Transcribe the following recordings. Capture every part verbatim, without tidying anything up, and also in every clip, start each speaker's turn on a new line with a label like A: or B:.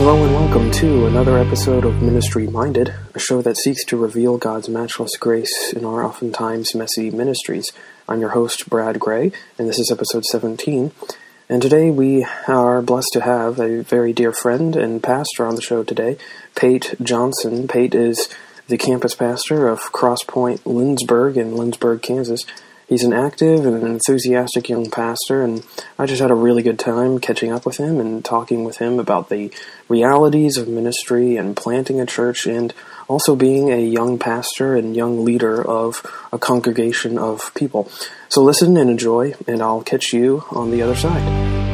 A: Hello and welcome to another episode of Ministry Minded, a show that seeks to reveal God's matchless grace in our oftentimes messy ministries. I'm your host, Brad Gray, and this is episode seventeen. And today we are blessed to have a very dear friend and pastor on the show today, Pate Johnson. Pate is the campus pastor of Crosspoint Lindsborg in Lindsborg, Kansas. He's an active and an enthusiastic young pastor, and I just had a really good time catching up with him and talking with him about the realities of ministry and planting a church and also being a young pastor and young leader of a congregation of people. So listen and enjoy, and I'll catch you on the other side.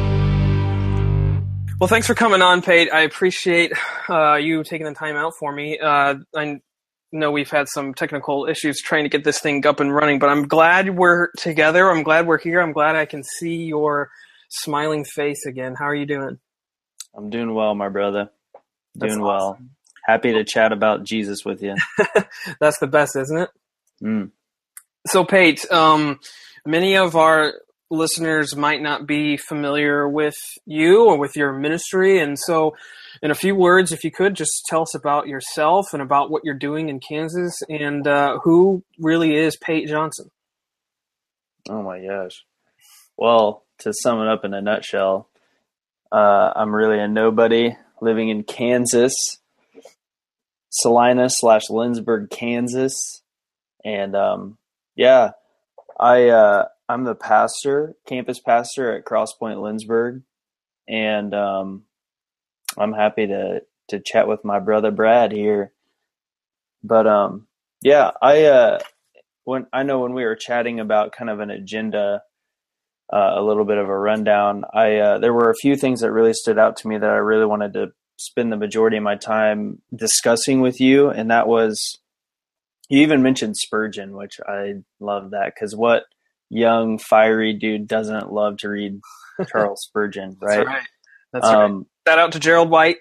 A: Well, thanks for coming on, Pate. I appreciate uh, you taking the time out for me. Uh, I know we've had some technical issues trying to get this thing up and running, but I'm glad we're together. I'm glad we're here. I'm glad I can see your smiling face again. How are you doing?
B: I'm doing well, my brother.
A: That's
B: doing
A: awesome.
B: well. Happy to chat about Jesus with you.
A: That's the best, isn't it?
B: Mm.
A: So, Pate, um, many of our listeners might not be familiar with you or with your ministry, and so in a few words, if you could, just tell us about yourself and about what you're doing in Kansas and uh, who really is Pate Johnson.
B: Oh my gosh. Well, to sum it up in a nutshell, uh, I'm really a nobody living in Kansas, Salina slash Lindsborg, Kansas. And um, yeah, I, uh, I'm the pastor, campus pastor at Crosspoint Lindsborg. And um, I'm happy to, to chat with my brother Brad here. But um, yeah, I uh, when I know when we were chatting about kind of an agenda, uh, a little bit of a rundown, I uh, there were a few things that really stood out to me that I really wanted to spend the majority of my time discussing with you, and that was, you even mentioned Spurgeon, which I love that, because what young fiery dude doesn't love to read Charles Spurgeon, right?
A: That's right. That's
B: um,
A: right. Shout out to Gerald White.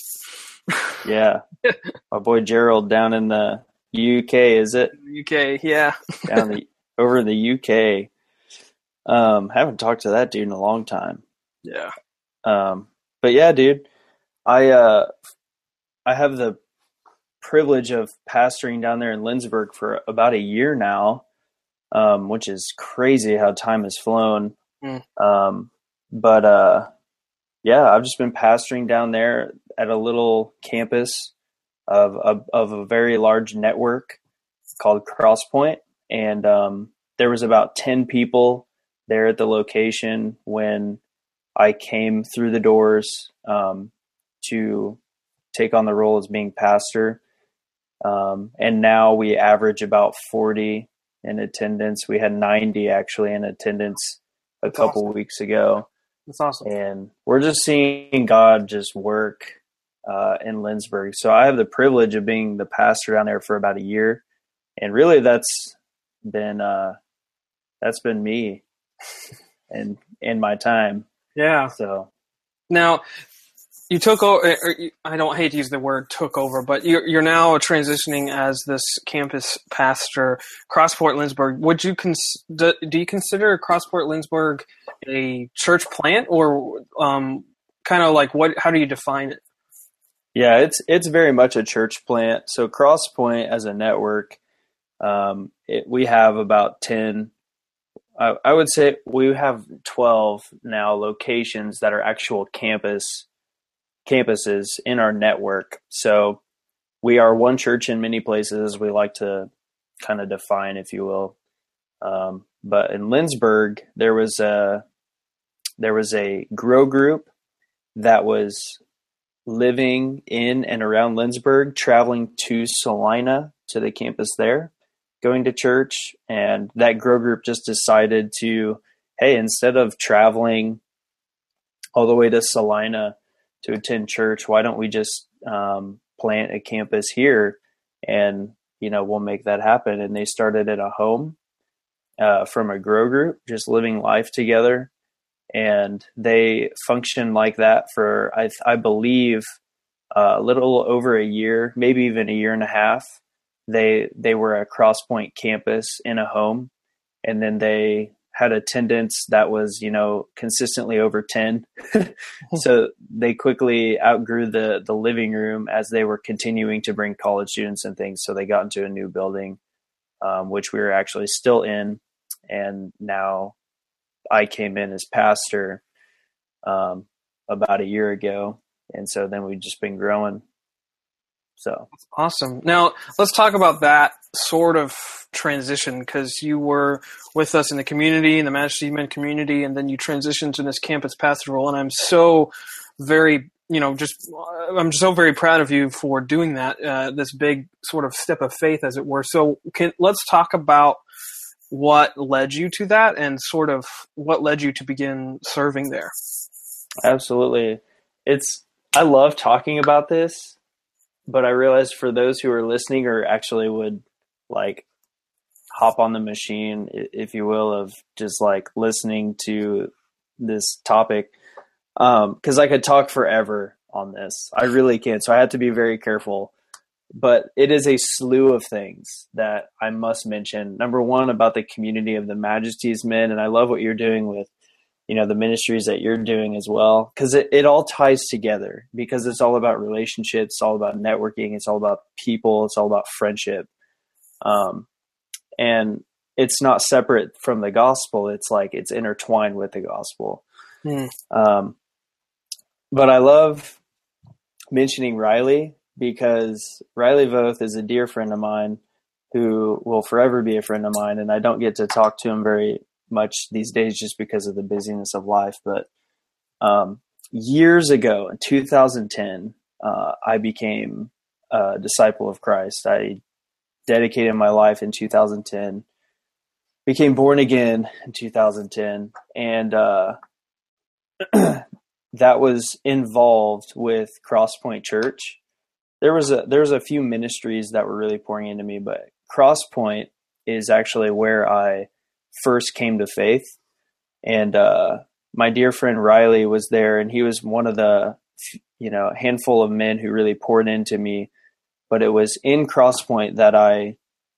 B: Yeah, my boy Gerald down in the U K, is it?
A: U K, yeah.
B: Down the over in the U K. Um, haven't talked to that dude in a long time.
A: Yeah.
B: Um, but yeah, dude, I uh, I have the privilege of pastoring down there in Lindsborg for about a year now, um, which is crazy how time has flown.
A: Mm.
B: Um, but uh, yeah, I've just been pastoring down there at a little campus of of, of a very large network called Crosspoint, and um, there was about ten people there at the location when I came through the doors um, to take on the role as being pastor. Um, and now we average about forty in attendance. We had ninety actually in attendance a
A: That's
B: couple
A: awesome.
B: weeks ago.
A: That's awesome.
B: And we're just seeing God just work uh, in Lindsborg. So I have the privilege of being the pastor down there for about a year. And really that's been, uh, that's been me and in my time.
A: Yeah.
B: So
A: now you took over, I don't hate to use the word took over, but you're, you're now transitioning as this campus pastor, Crosspoint Lindsborg. Would you, cons- do, do you consider Crosspoint Lindsborg a church plant, or um, kind of like what, how do you define it?
B: Yeah, it's, it's very much a church plant. So Crosspoint as a network, um, it, we have about ten, I, I would say we have twelve now locations that are actual campus campuses in our network. So we are one church in many places, we like to kind of define, if you will. Um, but in Lindsborg, there was a, there was a grow group that was living in and around Lindsborg, traveling to Salina, to the campus there, going to church. And that grow group just decided to, hey, instead of traveling all the way to Salina to attend church, why don't we just um, plant a campus here, and you know we'll make that happen. And they started at a home uh, from a grow group, just living life together, and they functioned like that for I, I believe uh, a little over a year, maybe even a year and a half. They they were a Crosspoint campus in a home, and then they had attendance that was, you know, consistently over ten. So they quickly outgrew the, the living room as they were continuing to bring college students and things. So they got into a new building, um, which we were actually still in. And now I came in as pastor um, about a year ago. And so then we've just been growing. So
A: awesome. Now let's talk about that sort of transition, because you were with us in the community, in the Majesty Men community, and then you transitioned to this campus pastor role. And I'm so very, you know, just I'm so very proud of you for doing that. Uh, this big sort of step of faith, as it were. So can, let's talk about what led you to that, and sort of what led you to begin serving there.
B: Absolutely. It's I love talking about this. But I realized for those who are listening or actually would like hop on the machine, if you will, of just like listening to this topic, um, cause I could talk forever on this. I really can. So I had to be very careful, but it is a slew of things that I must mention. Number one, about the community of the Majesty's Men. And I love what you're doing with, you know, the ministries that you're doing as well, because it, it all ties together, because it's all about relationships, it's all about networking, it's all about people, it's all about friendship. Um, and it's not separate from the gospel. It's like it's intertwined with the gospel. Mm. Um, but I love mentioning Riley, because Riley Voth is a dear friend of mine who will forever be a friend of mine. And I don't get to talk to him very much these days just because of the busyness of life. But um, years ago in two thousand ten, uh, I became a disciple of Christ. I dedicated my life in two thousand ten, became born again in two thousand ten. And uh, that was involved with Crosspoint Church. There was a, there was a few ministries that were really pouring into me, but Crosspoint is actually where I first came to faith. And uh, my dear friend Riley was there, and he was one of the, you know, handful of men who really poured into me. But it was in Crosspoint that I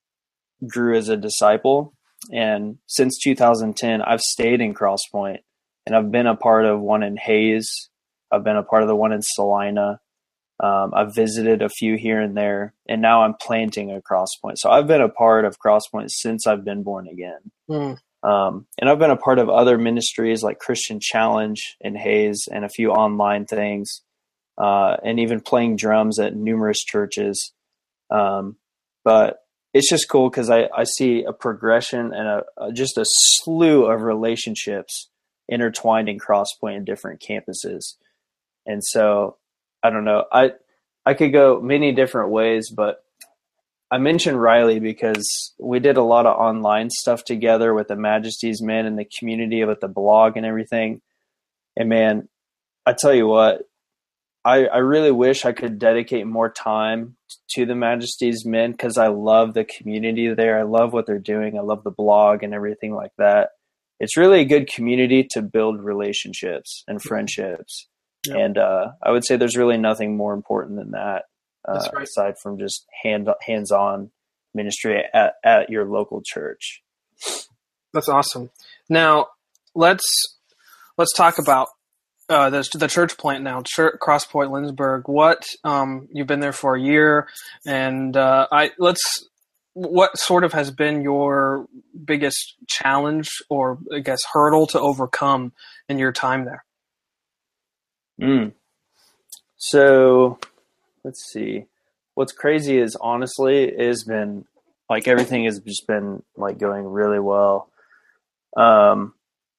B: grew as a disciple. And since two thousand ten, I've stayed in Crosspoint, and I've been a part of one in Hayes. I've been a part of the one in Salina. Um, I've visited a few here and there, and now I'm planting a Crosspoint. So I've been a part of Crosspoint since I've been born again. Mm. Um, and I've been a part of other ministries like Christian Challenge in Hayes and a few online things, uh, and even playing drums at numerous churches. Um, but it's just cool because I, I see a progression and a, a just a slew of relationships intertwined in Crosspoint in different campuses. And so I don't know. I I could go many different ways, but I mentioned Riley because we did a lot of online stuff together with the Majesty's Men and the community with the blog and everything. And man, I tell you what, I, I really wish I could dedicate more time to the Majesty's Men, because I love the community there. I love what they're doing. I love the blog and everything like that. It's really a good community to build relationships and friendships. Yep. And uh, I would say there's really nothing more important than that, uh, right. aside from just hand hands-on ministry at, at your local church.
A: That's awesome. Now let's let's talk about uh, the the church plant now, church, Crosspoint Lindsborg. What um, you've been there for a year, and uh, I let's. What sort of has been your biggest challenge, or I guess hurdle, to overcome in your time there?
B: Mm. So let's see. What's crazy is, honestly, it has been like everything has just been like going really well. Um,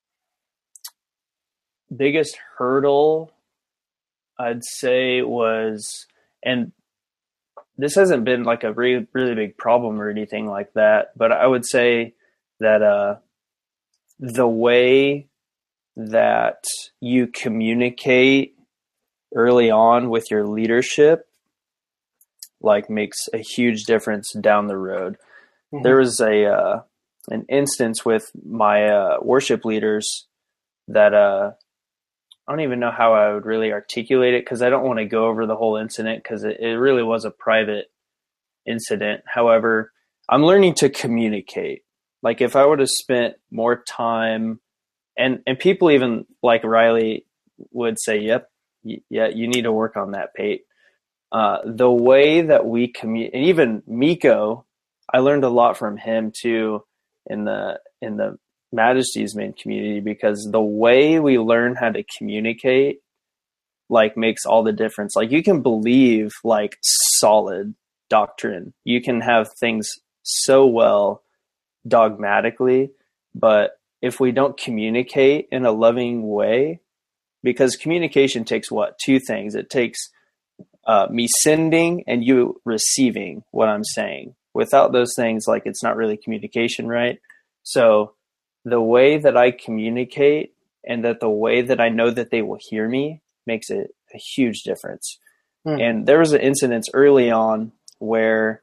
B: biggest hurdle, I'd say, was, and this hasn't been like a really, really big problem or anything like that, but I would say that uh, the way that you communicate early on with your leadership like makes a huge difference down the road. Mm-hmm. There was a uh, an instance with my uh, worship leaders that uh, I don't even know how I would really articulate it, because I don't want to go over the whole incident, because it, it really was a private incident. However, I'm learning to communicate Like if I would have spent more time, and, and people even like Riley would say, yep, y- yeah, you need to work on that, Pate. Uh, the way that we communicate, and even Miko, I learned a lot from him too in the, in the Majesty's Main community, because the way we learn how to communicate like makes all the difference. Like you can believe like solid doctrine. You can have things so well dogmatically, but if we don't communicate in a loving way, because communication takes what? Two things. It takes uh, me sending and you receiving what I'm saying. Without those things, like it's not really communication, right? So the way that I communicate and that the way that I know that they will hear me makes it a huge difference. Mm. And there was an incident early on where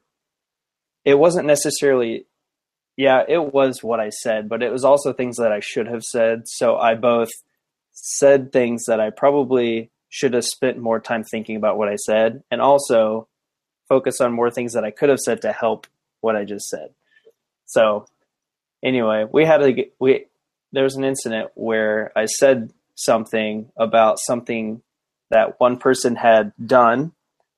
B: it wasn't necessarily, yeah, it was what I said, but it was also things that I should have said. So I both said things that I probably should have spent more time thinking about what I said, and also focus on more things that I could have said to help what I just said. So anyway, we had a, we, there was an incident where I said something about something that one person had done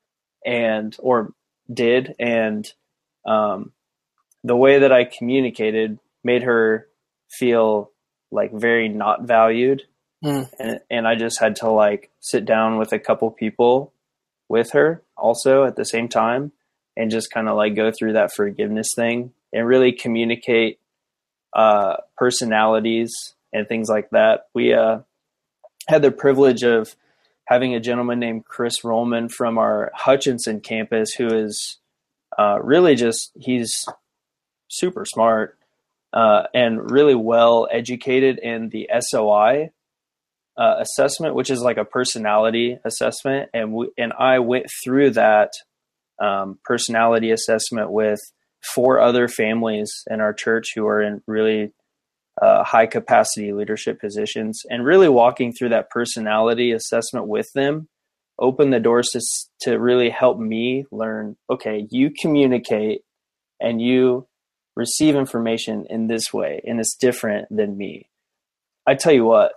B: and, or did. And, um, the way that I communicated made her feel like very not valued. Mm. And, and I just had to like sit down with a couple people with her also at the same time and just kind of like go through that forgiveness thing and really communicate, uh, personalities and things like that. We, uh, had the privilege of having a gentleman named Chris Rollman from our Hutchinson campus, who is, uh, really just, he's super smart, uh, and really well educated in the S O I, uh, assessment, which is like a personality assessment. And we, and I went through that, um, personality assessment with four other families in our church who are in really, uh, high capacity leadership positions, and really walking through that personality assessment with them opened the doors to, to really help me learn, okay, you communicate and you receive information in this way, and it's different than me. I tell you what,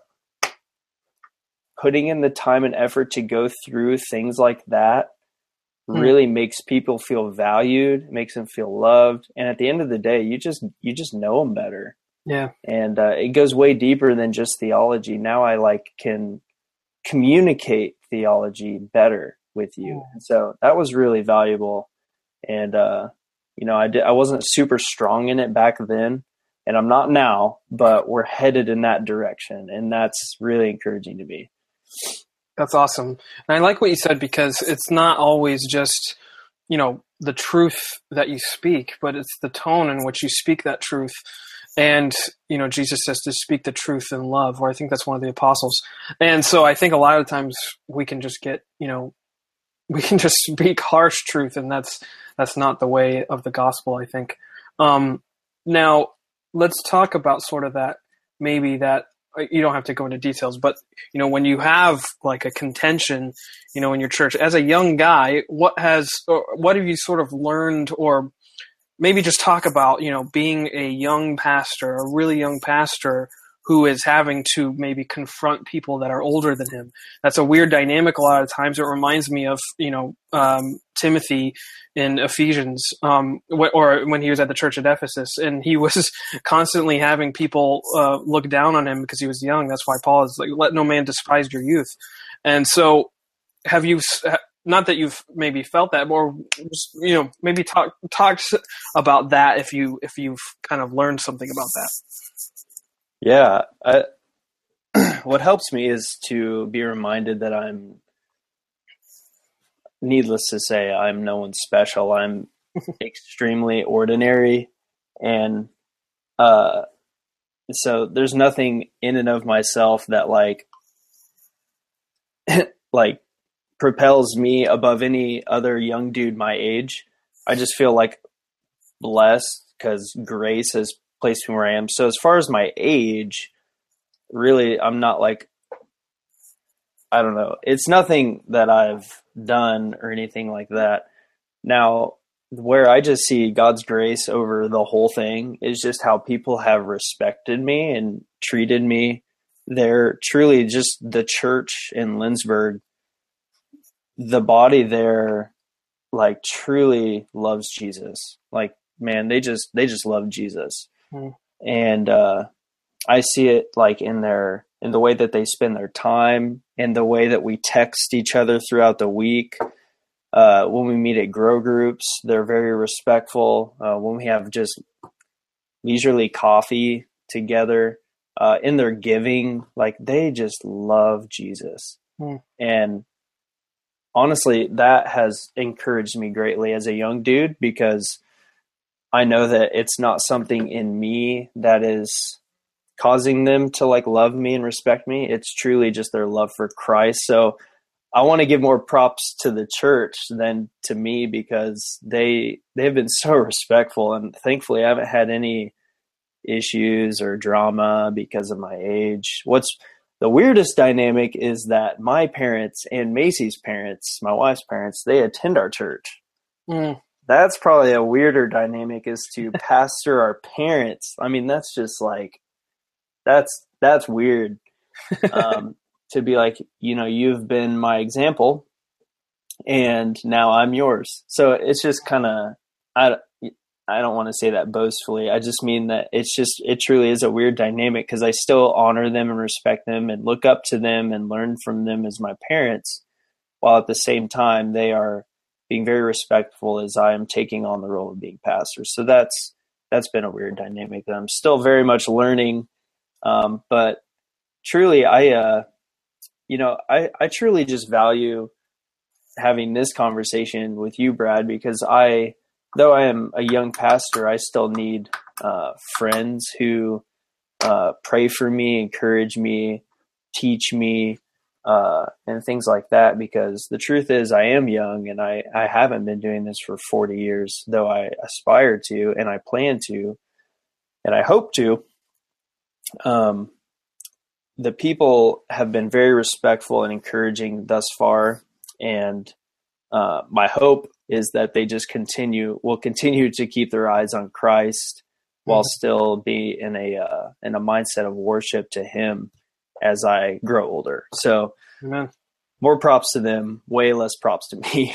B: putting in the time and effort to go through things like that mm. really makes people feel valued, makes them feel loved. And at the end of the day, you just, you just know them better.
A: Yeah.
B: And uh, it goes way deeper than just theology. Now I like can communicate theology better with you. And so that was really valuable. And, uh, you know, I did, I wasn't super strong in it back then, and I'm not now, but we're headed in that direction. And that's really encouraging to me.
A: That's awesome. And I like what you said, because it's not always just, you know, the truth that you speak, but it's the tone in which you speak that truth. And, you know, Jesus says to speak the truth in love, or I think that's one of the apostles. And so I think a lot of times we can just get, you know, we can just speak harsh truth, and that's, that's not the way of the gospel, I think. Um, now let's talk about sort of that, maybe that, you don't have to go into details, but, you know, when you have like a contention, you know, in your church as a young guy, what has, or what have you sort of learned, or maybe just talk about, you know, being a young pastor, a really young pastor who is having to maybe confront people that are older than him. That's a weird dynamic a lot of times. It reminds me of, you know, um, Timothy in Ephesians, um, wh- or when he was at the church at Ephesus, and he was constantly having people uh, look down on him because he was young. That's why Paul is like, let no man despise your youth. And so have you, not that you've maybe felt that, or just, you know, maybe talk, talk about that if you, if you've kind of learned something about that.
B: Yeah. I, what helps me is to be reminded that I'm, needless to say, I'm no one special. I'm extremely ordinary. And, uh, so there's nothing in and of myself that like, like propels me above any other young dude my age. I just feel like blessed because grace has placed me where I am. So as far as my age, really, I'm not like, I don't know. It's nothing that I've done or anything like that. Now, where I just see God's grace over the whole thing is just how people have respected me and treated me. They're truly just the church in Lindsborg, the body there, like truly loves Jesus. Like, man, they just, they just love Jesus. Mm. And, uh, I see it like in their, in the way that they spend their time and the way that we text each other throughout the week. Uh, when we meet at grow groups, they're very respectful. Uh, when we have just leisurely coffee together, uh, in their giving, like they just love Jesus. Mm. And honestly, that has encouraged me greatly as a young dude, because I know that it's not something in me that is causing them to like love me and respect me. It's truly just their love for Christ. So I want to give more props to the church than to me, because they, they've been so respectful, and thankfully I haven't had any issues or drama because of my age. What's the weirdest dynamic is that my parents and Macy's parents, my wife's parents, they attend our church. Mm. That's probably a weirder dynamic, is to pastor our parents. I mean, that's just like, that's, that's weird. Um, to be like, you know, you've been my example and now I'm yours. So it's just kind of, I, I don't want to say that boastfully. I just mean that it's just, it truly is a weird dynamic, because I still honor them and respect them and look up to them and learn from them as my parents, while at the same time they are being very respectful as I am taking on the role of being pastor. So that's, that's been a weird dynamic that I'm still very much learning. Um, but truly, I, uh, you know, I, I truly just value having this conversation with you, Brad, because I, though I am a young pastor, I still need uh, friends who uh, pray for me, encourage me, teach me, uh, and things like that. Because the truth is, I am young, and I, I haven't been doing this for forty years, though I aspire to, and I plan to, and I hope to. Um, the people have been very respectful and encouraging thus far. And uh, my hope is that they just continue, will continue to keep their eyes on Christ, mm-hmm. while still be in a, uh, in a mindset of worship to him as I grow older. So Amen. More props to them, way less props to me.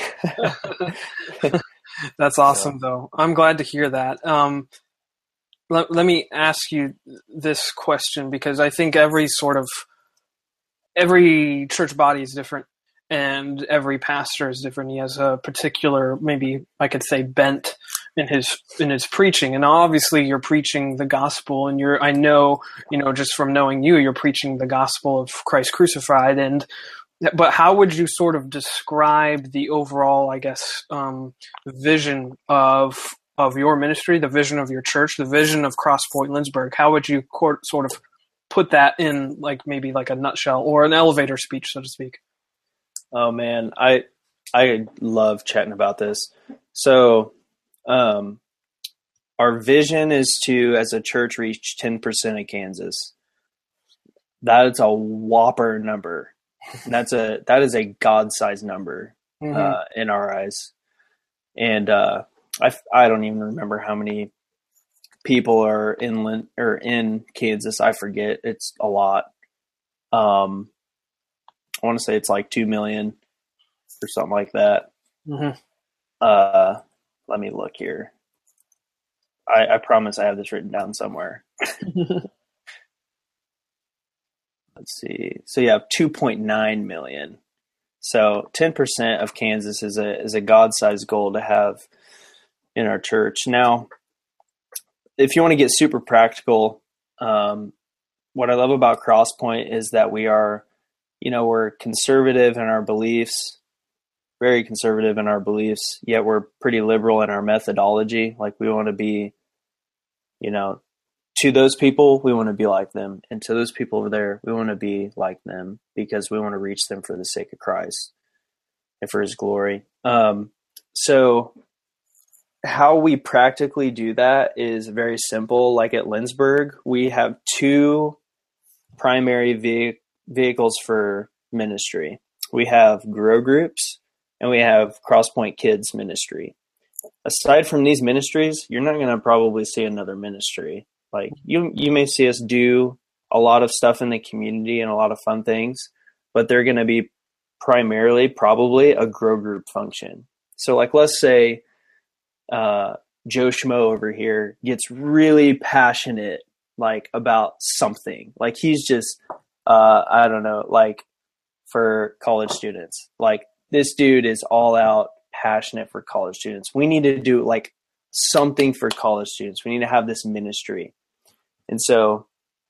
A: That's awesome, so. Though. I'm glad to hear that. Um, let, let me ask you this question, because I think every sort of, every church body is different, and every pastor is different. He has a particular, maybe I could say, bent in his in his preaching. And obviously you're preaching the gospel, and you're, I know, you know, just from knowing you, you're preaching the gospel of Christ crucified. And but how would you sort of describe the overall, I guess, um, vision of of your ministry, the vision of your church, the vision of Crosspoint Lindsborg? How would you court, sort of put that in, like maybe like a nutshell or an elevator speech, so to speak?
B: Oh man, I I love chatting about this. So, um, our vision is to, as a church, reach ten percent of Kansas. That is a whopper number. That's a that is a God-sized number, mm-hmm. uh, in our eyes. And uh, I I don't even remember how many people are in or in Kansas. I forget. It's a lot. Um. I want to say it's like two million or something like that. Mm-hmm. Uh, let me look here. I, I promise I have this written down somewhere. Let's see. So you have two point nine million. So ten percent of Kansas is a, is a God-sized goal to have in our church. Now, if you want to get super practical, um, what I love about Crosspoint is that we are, you know, we're conservative in our beliefs, very conservative in our beliefs, yet we're pretty liberal in our methodology. Like, we want to be, you know, to those people, we want to be like them. And to those people over there, we want to be like them, because we want to reach them for the sake of Christ and for his glory. Um, so how we practically do that is very simple. Like at Lindsborg, we have two primary ve- vehicles for ministry. We have grow groups and we have Crosspoint Kids ministry. aside from these ministries, you're not going to probably see another ministry. Like you, you may see us do a lot of stuff in the community and a lot of fun things, but they're going to be primarily probably a grow group function. So like, let's say, uh, Joe Schmo over here gets really passionate, like about something. Like he's just, uh, I don't know, like for college students, like this dude is all out passionate for college students. We need to do like something for college students. We need to have this ministry. And so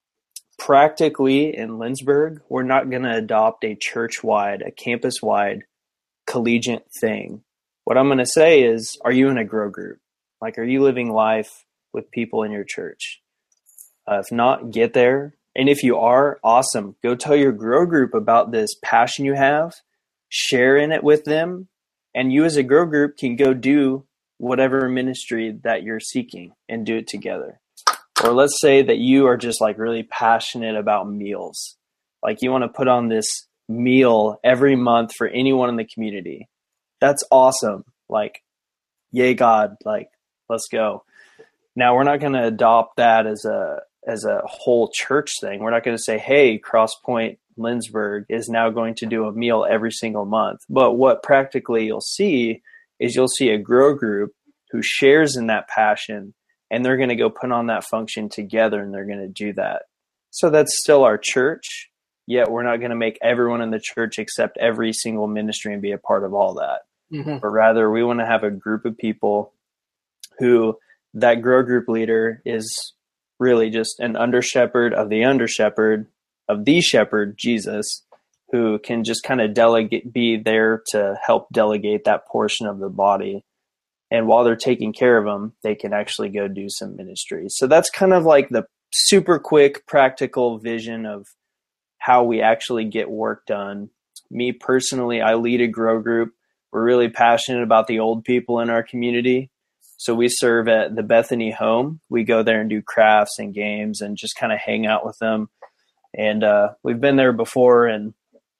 B: practically in Lindsborg, we're not going to adopt a church-wide, a campus-wide collegiate thing. What I'm going to say is, are you in a grow group? Like, are you living life with people in your church? Uh, if not, get there. And if you are, awesome. Go tell your grow group about this passion you have, share in it with them, and you as a grow group can go do whatever ministry that you're seeking and do it together. Or let's say that you are just like really passionate about meals. Like you want to put on this meal every month for anyone in the community. That's awesome. Like, yay God, like, let's go. Now we're not going to adopt that as a, as a whole church thing. We're not going to say, hey, Crosspoint Lindsborg is now going to do a meal every single month. But what practically you'll see is you'll see a grow group who shares in that passion, and they're going to go put on that function together, and they're going to do that. So that's still our church, yet we're not going to make everyone in the church accept every single ministry and be a part of all that. Mm-hmm. But rather, we want to have a group of people who that grow group leader is really just an under shepherd of the under shepherd of the shepherd, Jesus, who can just kind of delegate, be there to help delegate that portion of the body. And while they're taking care of them, they can actually go do some ministry. So that's kind of like the super quick, practical vision of how we actually get work done. Me personally, I lead a grow group. We're really passionate about the old people in our community. So we serve at the Bethany home. We go there and do crafts and games and just kind of hang out with them. And uh, we've been there before, and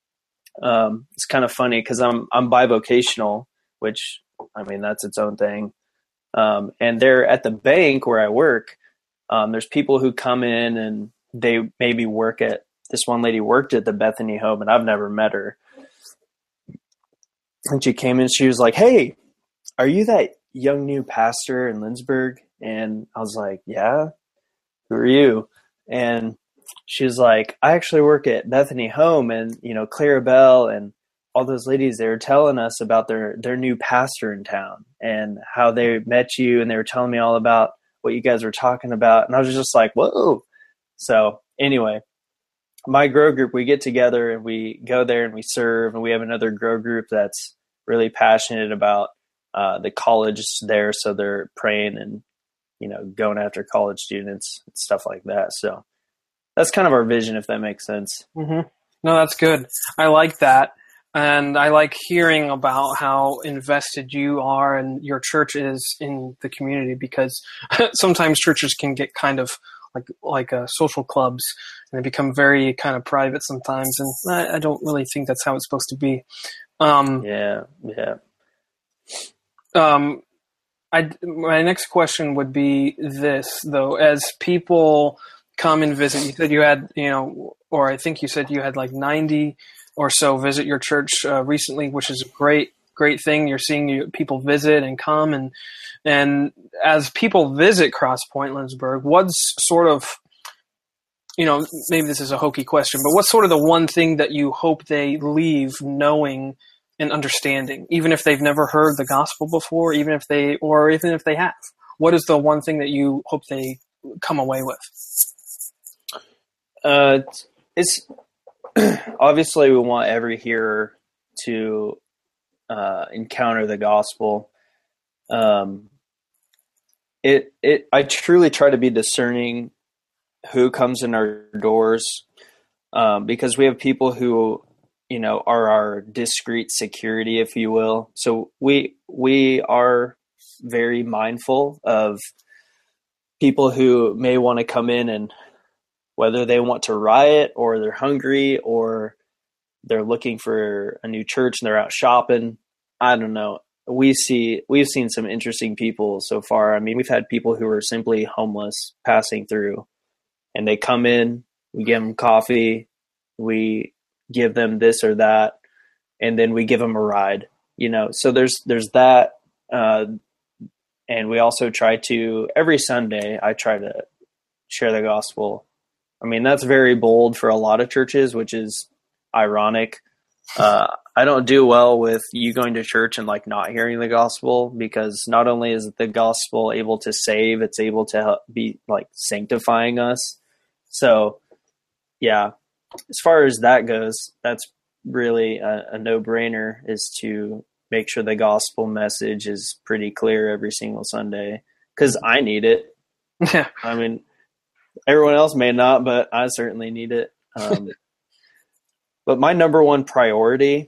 B: um, it's kind of funny because I'm I'm bivocational, which I mean, that's its own thing. Um, and they're at the bank where I work. Um, there's people who come in and they maybe work at, this one lady worked at the Bethany home, and I've never met her. And she came in, she was like, hey, are you that young new pastor in Lindsborg? And I was like, yeah, who are you? And she was like, I actually work at Bethany home, and, you know, Clarabelle and all those ladies, they were telling us about their, their new pastor in town and how they met you, and they were telling me all about what you guys were talking about. And I was just like, whoa. So anyway, my grow group, we get together and we go there and we serve, and we have another grow group that's really passionate about uh, the college there. So they're praying and, you know, going after college students and stuff like that. So that's kind of our vision, if that makes sense.
A: Mm-hmm. No, that's good. I like that. And I like hearing about how invested you are and your church is in the community, because sometimes churches can get kind of like like uh, social clubs, and they become very kind of private sometimes. And I, I don't really think that's how it's supposed to be. Um,
B: yeah, yeah.
A: Um, I, my next question would be this, though. As people come and visit, you said you had, you know, or I think you said you had like ninety or so visit your church uh, recently, which is a great, great thing. You're seeing you, people visit and come, and and as people visit Crosspoint Lindsborg, what's sort of, you know, maybe this is a hokey question, but what's sort of the one thing that you hope they leave knowing and understanding, even if they've never heard the gospel before, even if they, or even if they have? What is the one thing that you hope they come away with?
B: Uh, it's obviously we want every hearer to uh, encounter the gospel. Um, it it I truly try to be discerning who comes in our doors, um, because we have people who, you know, are our discreet security, if you will. So we we are very mindful of people who may want to come in, and whether they want to riot or they're hungry or they're looking for a new church and they're out shopping, I don't know. we see we've seen some interesting people so far. I mean, we've had people who are simply homeless passing through, and they come in, we give them coffee, we give them this or that, and then we give them a ride. You know, so there's there's that, uh, and we also try to every Sunday. I try to share the gospel. I mean, that's very bold for a lot of churches, which is ironic. Uh, I don't do well with you going to church and like not hearing the gospel, because not only is the gospel able to save, it's able to help be like sanctifying us. So yeah, as far as that goes, that's really a, a no-brainer, is to make sure the gospel message is pretty clear every single Sunday, because I need it.
A: Yeah.
B: I mean, everyone else may not, but I certainly need it. Um, but my number one priority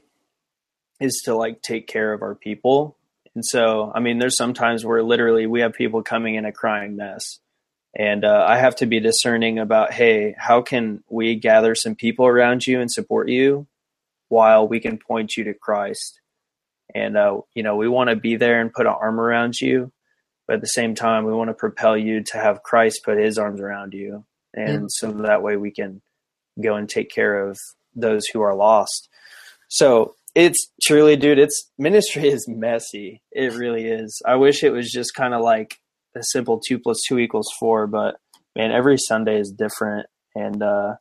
B: is to like take care of our people. And so, I mean, there's sometimes where literally we have people coming in a crying mess, and uh, I have to be discerning about, hey, how can we gather some people around you and support you while we can point you to Christ? And, uh, you know, we want to be there and put an arm around you, but at the same time, we want to propel you to have Christ put his arms around you. And mm. so that way we can go and take care of those who are lost. So it's truly, dude, it's ministry is messy. It really is. I wish it was just kind of like a simple two plus two equals four, but man, every Sunday is different. And, uh,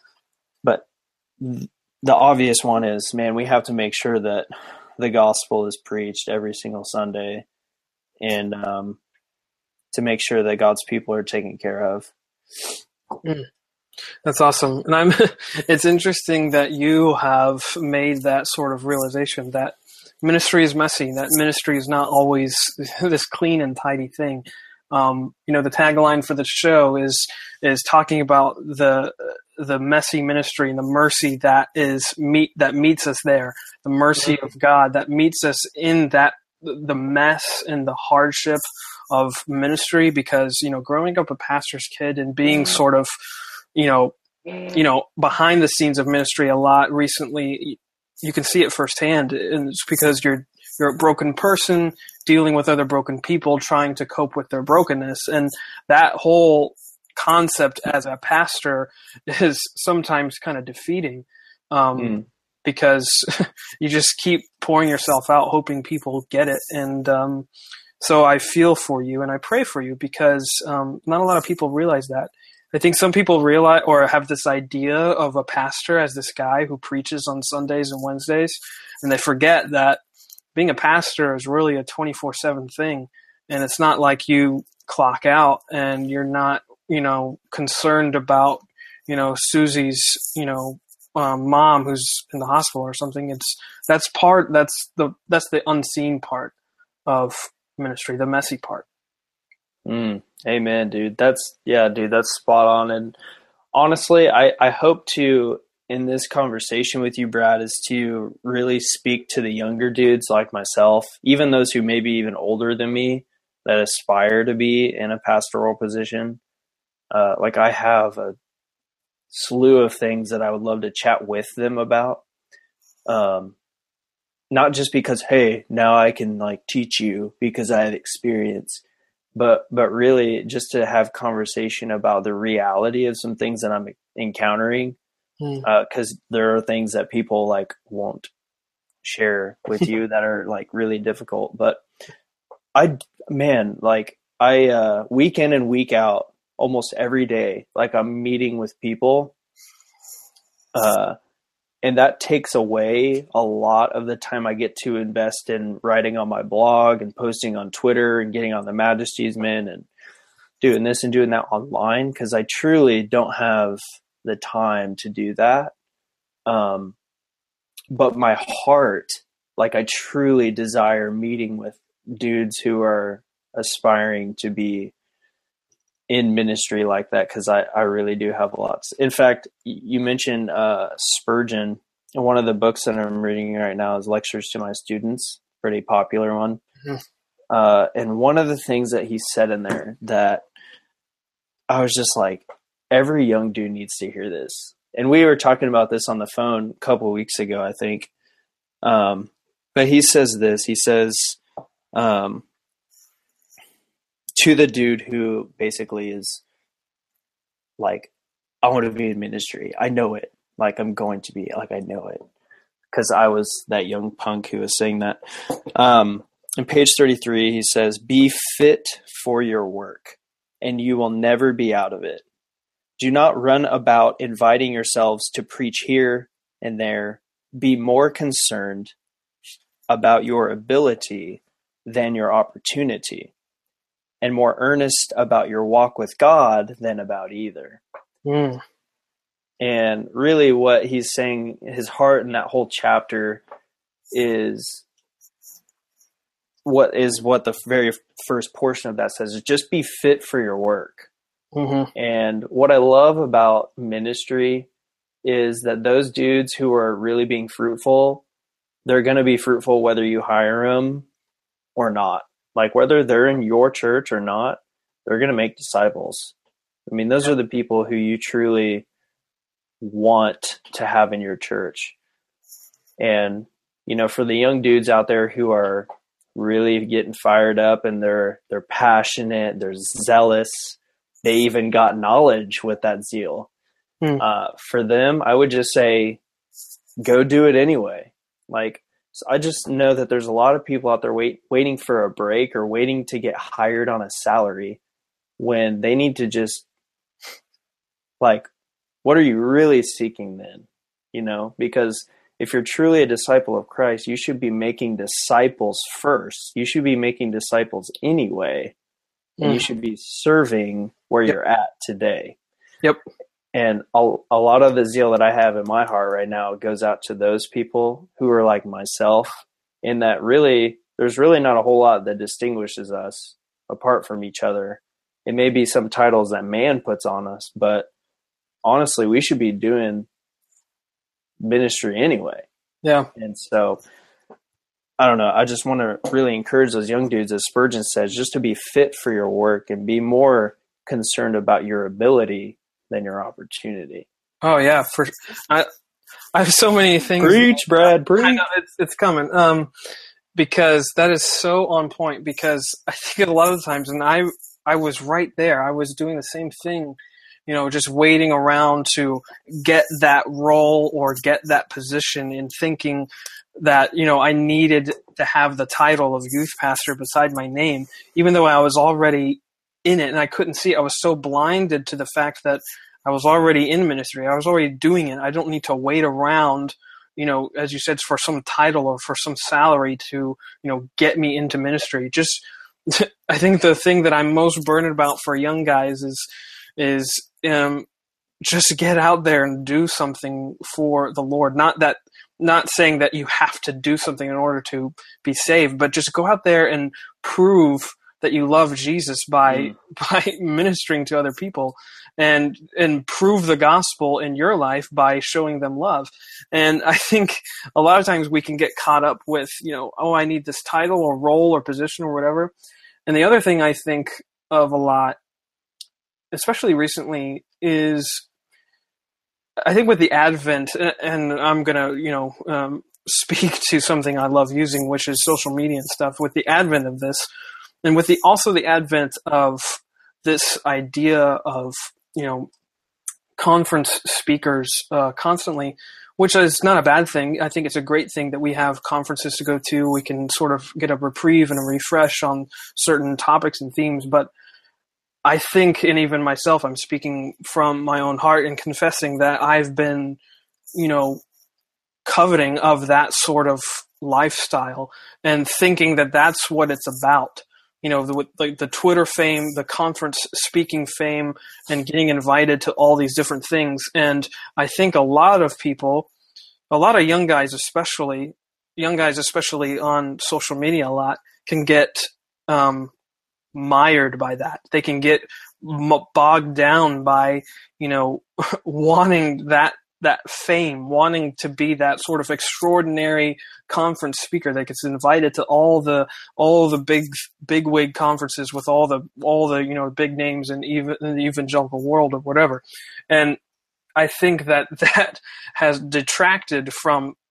B: but th- the obvious one is, man, we have to make sure that the gospel is preached every single Sunday, and um, to make sure that God's people are taken care of.
A: Mm. That's awesome. And I'm, it's interesting that you have made that sort of realization that ministry is messy, that ministry is not always this clean and tidy thing. Um, you know, the tagline for the show is, is talking about the, the messy ministry and the mercy that is meet, that meets us there, the mercy mm-hmm. of God that meets us in that, the mess and the hardship of ministry. Because, you know, growing up a pastor's kid and being mm-hmm. sort of, you know, you know, behind the scenes of ministry a lot recently, you can see it firsthand. And it's because you're, you're a broken person dealing with other broken people, trying to cope with their brokenness. And that whole concept as a pastor is sometimes kind of defeating, um, mm. because you just keep pouring yourself out, hoping people get it. And, um, so I feel for you and I pray for you, because, um, not a lot of people realize that. I think some people realize or have this idea of a pastor as this guy who preaches on Sundays and Wednesdays, and they forget that being a pastor is really a twenty-four seven thing. And it's not like you clock out and you're not, you know, concerned about, you know, Susie's, you know, um, mom who's in the hospital or something. It's, that's part, that's the, that's the unseen part of ministry, the messy part.
B: Mm, amen, dude. That's, yeah, dude, that's spot on. And honestly, I, I hope to, in this conversation with you, Brad, is to really speak to the younger dudes like myself, even those who may be even older than me that aspire to be in a pastoral position. Uh, like I have a slew of things that I would love to chat with them about. Um, not just because, hey, now I can like teach you because I have experience, but, but really just to have conversation about the reality of some things that I'm encountering. Mm. Uh, 'cause there are things that people like won't share with you that are like really difficult. But I, man, like I, uh, week in and week out, almost every day, like I'm meeting with people, uh, and that takes away a lot of the time I get to invest in writing on my blog and posting on Twitter and getting on the Majesty's Men and doing this and doing that online. 'Cause I truly don't have the time to do that. Um, but my heart, like I truly desire meeting with dudes who are aspiring to be in ministry like that. 'Cause I, I really do have lots. In fact, you mentioned, uh, Spurgeon, and one of the books that I'm reading right now is Lectures to My Students, pretty popular one. Mm-hmm. Uh, and one of the things that he said in there that I was just like, every young dude needs to hear this. And we were talking about this on the phone a couple of weeks ago, I think. Um, but he says this, he says, Um, to the dude who basically is like, I want to be in ministry. I know it. Like, I'm going to be, like, I know it. Because I was that young punk who was saying that. Um, on page thirty-three, he says, be fit for your work, and you will never be out of it. Do not run about inviting yourselves to preach here and there. Be more concerned about your ability than your opportunity, and more earnest about your walk with God than about either.
A: Mm.
B: And really what he's saying, his heart in that whole chapter is what is what the very first portion of that says, is just be fit for your work.
A: Mm-hmm.
B: And what I love about ministry is that those dudes who are really being fruitful, they're going to be fruitful whether you hire them or not. Like, whether they're in your church or not, they're going to make disciples. I mean, those are the people who you truly want to have in your church. And, you know, for the young dudes out there who are really getting fired up and they're they're passionate, they're zealous, they even got knowledge with that zeal. Hmm. Uh, for them, I would just say, go do it anyway. Like, so I just know that there's a lot of people out there wait, waiting for a break or waiting to get hired on a salary when they need to just, like, what are you really seeking then? You know, because if you're truly a disciple of Christ, you should be making disciples first. You should be making disciples anyway. And mm. you should be serving where yep. you're at today.
A: Yep.
B: And a, a lot of the zeal that I have in my heart right now goes out to those people who are like myself, in that really, there's really not a whole lot that distinguishes us apart from each other. It may be some titles that man puts on us, but honestly, we should be doing ministry anyway.
A: Yeah.
B: And so, I don't know. I just want to really encourage those young dudes, as Spurgeon says, just to be fit for your work and be more concerned about your ability than your opportunity.
A: Oh yeah, for I, I have so many things.
B: Preach, Brad, preach.
A: I know, it's it's coming. Um, because that is so on point. Because I think a lot of the times, and I I was right there. I was doing the same thing. You know, just waiting around to get that role or get that position, and thinking that, you know, I needed to have the title of youth pastor beside my name, even though I was already in it and I couldn't see it. I was so blinded to the fact that I was already in ministry. I was already doing it. I don't need to wait around, you know, as you said, for some title or for some salary to, you know, get me into ministry. Just, I think the thing that I'm most burdened about for young guys is, is, um, just get out there and do something for the Lord. Not that, not saying that you have to do something in order to be saved, but just go out there and prove that you love Jesus by, mm. by ministering to other people, and, and prove the gospel in your life by showing them love. And I think a lot of times we can get caught up with, you know, oh, I need this title or role or position or whatever. And the other thing I think of a lot, especially recently, is I think with the advent, and I'm going to, you know, um, speak to something I love using, which is social media and stuff, with the advent of this, and with the also the advent of this idea of, you know, conference speakers uh, constantly, which is not a bad thing. I think it's a great thing that we have conferences to go to. We can sort of get a reprieve and a refresh on certain topics and themes, but I think, and even myself, I'm speaking from my own heart and confessing that I've been, you know, coveting of that sort of lifestyle and thinking that that's what it's about. You know, the, the, the Twitter fame, the conference speaking fame, and getting invited to all these different things. And I think a lot of people, a lot of young guys especially, young guys especially on social media a lot, can get um, mired by that. They can get bogged down by, you know, wanting that that fame, wanting to be that sort of extraordinary conference speaker that gets invited to all the all the big big wig conferences with all the all the you know big names in even in the evangelical world or whatever. And I think that that has detracted from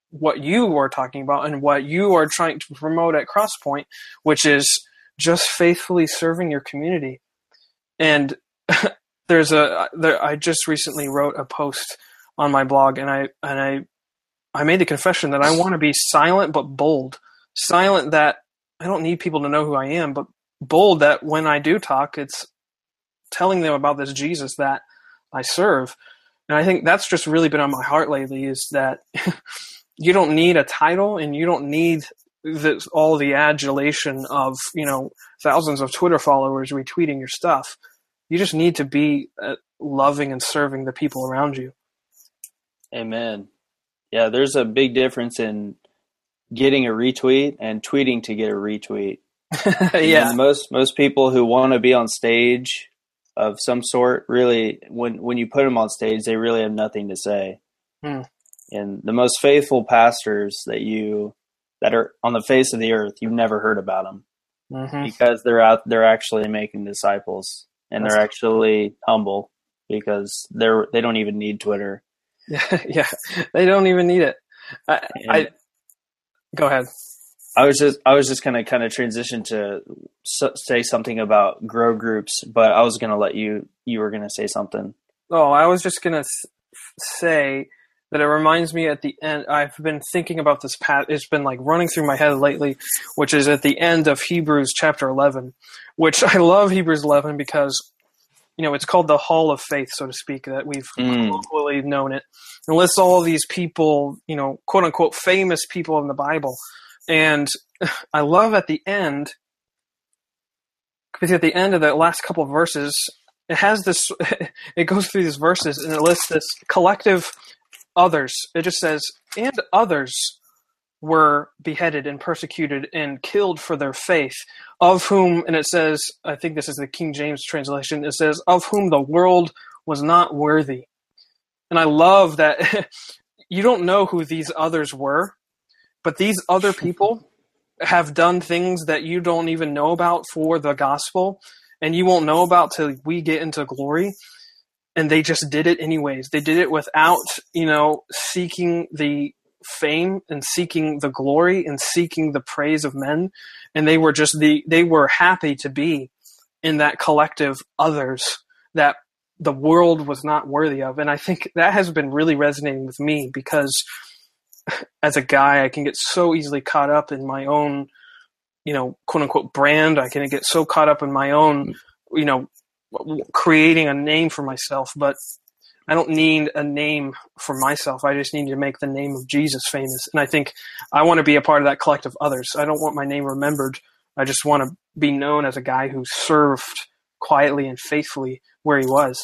A: what you are talking about and what you are trying to promote at Crosspoint, which is just faithfully serving your community. And there's a, there, I just recently wrote a post on my blog, and I, and I, I made the confession that I want to be silent but bold. Silent that I don't need people to know who I am, but bold that when I do talk, it's telling them about this Jesus that I serve. And I think that's just really been on my heart lately, is that you don't need a title, and you don't need this, all the adulation of, you know, thousands of Twitter followers retweeting your stuff. You just need to be uh, loving and serving the people around you.
B: Amen. Yeah, there's a big difference in getting a retweet and tweeting to get a retweet.
A: Yeah.
B: And most most people who want to be on stage of some sort, really, when when you put them on stage, they really have nothing to say.
A: Hmm.
B: And the most faithful pastors that you that are on the face of the earth, you've never heard about them,
A: Mm-hmm.
B: because they're out they're actually making disciples, and
A: That's
B: they're actually humble, because they're they don't even need Twitter.
A: Yeah, they don't even need it. I, I go ahead.
B: I was just I was just gonna kind of transition to s- say something about grow groups, but I was gonna let you you were gonna say something.
A: Oh, I was just gonna s- say that it reminds me at the end. I've been thinking about this pat. It's been like running through my head lately, which is at the end of Hebrews chapter eleven, which I love Hebrews eleven because, you know, it's called the Hall of Faith, so to speak, that we've
B: Mm.
A: colloquially known it. It lists all these people, you know, quote unquote famous people in the Bible. And I love at the end, because at the end of the last couple of verses, it has this, it goes through these verses and it lists this collective others. It just says, and others were beheaded and persecuted and killed for their faith, of whom, and it says, I think this is the King James translation, it says, of whom the world was not worthy. And I love that you don't know who these others were, but these other people have done things that you don't even know about for the gospel, and you won't know about till we get into glory. And they just did it anyways. They did it without, you know, seeking the fame and seeking the glory and seeking the praise of men. And they were just the, they were happy to be in that collective others that the world was not worthy of. And I think that has been really resonating with me, because as a guy, I can get so easily caught up in my own, you know, quote unquote brand. I can get so caught up in my own, you know, creating a name for myself, but I don't need a name for myself. I just need to make the name of Jesus famous. And I think I want to be a part of that collective others. I don't want my name remembered. I just want to be known as a guy who served quietly and faithfully where he was.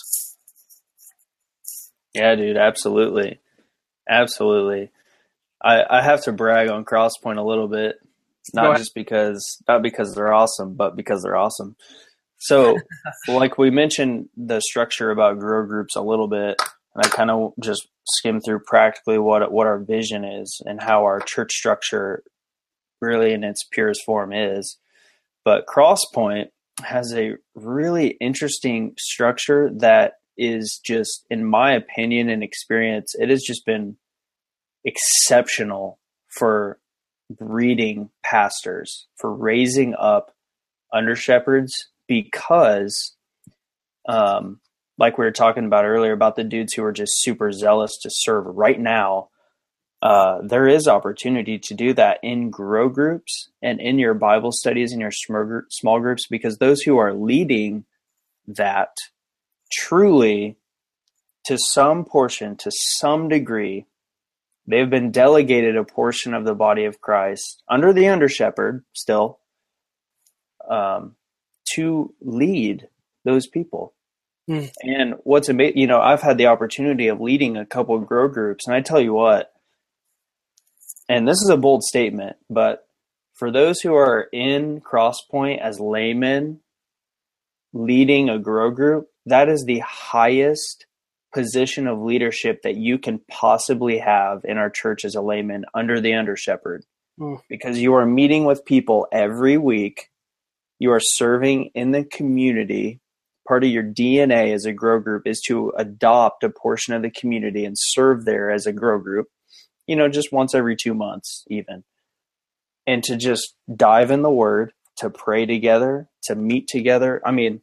B: Yeah, dude, absolutely. Absolutely. I, I have to brag on Crosspoint a little bit, not just because, not because they're awesome, but because they're awesome. So, like we mentioned the structure about grow groups a little bit, and I kind of just skimmed through practically what what our vision is and how our church structure really in its purest form is. But Crosspoint has a really interesting structure that is just, in my opinion and experience, it has just been exceptional for breeding pastors, for raising up under shepherds. Because, um, like we were talking about earlier about the dudes who are just super zealous to serve right now, uh, there is opportunity to do that in grow groups and in your Bible studies, in your small groups, because those who are leading that truly, to some portion, to some degree, they've been delegated a portion of the body of Christ under the under shepherd still, um, to lead those people. Mm. And what's amazing, you know, I've had the opportunity of leading a couple of grow groups, and I tell you what, and this is a bold statement, but for those who are in Crosspoint as laymen leading a grow group, that is the highest position of leadership that you can possibly have in our church as a layman under the under shepherd, mm. because you are meeting with people every week. You are serving in the community. Part of your D N A as a grow group is to adopt a portion of the community and serve there as a grow group. you know, just once every two months even. And to just dive in the Word, to pray together, to meet together. I mean,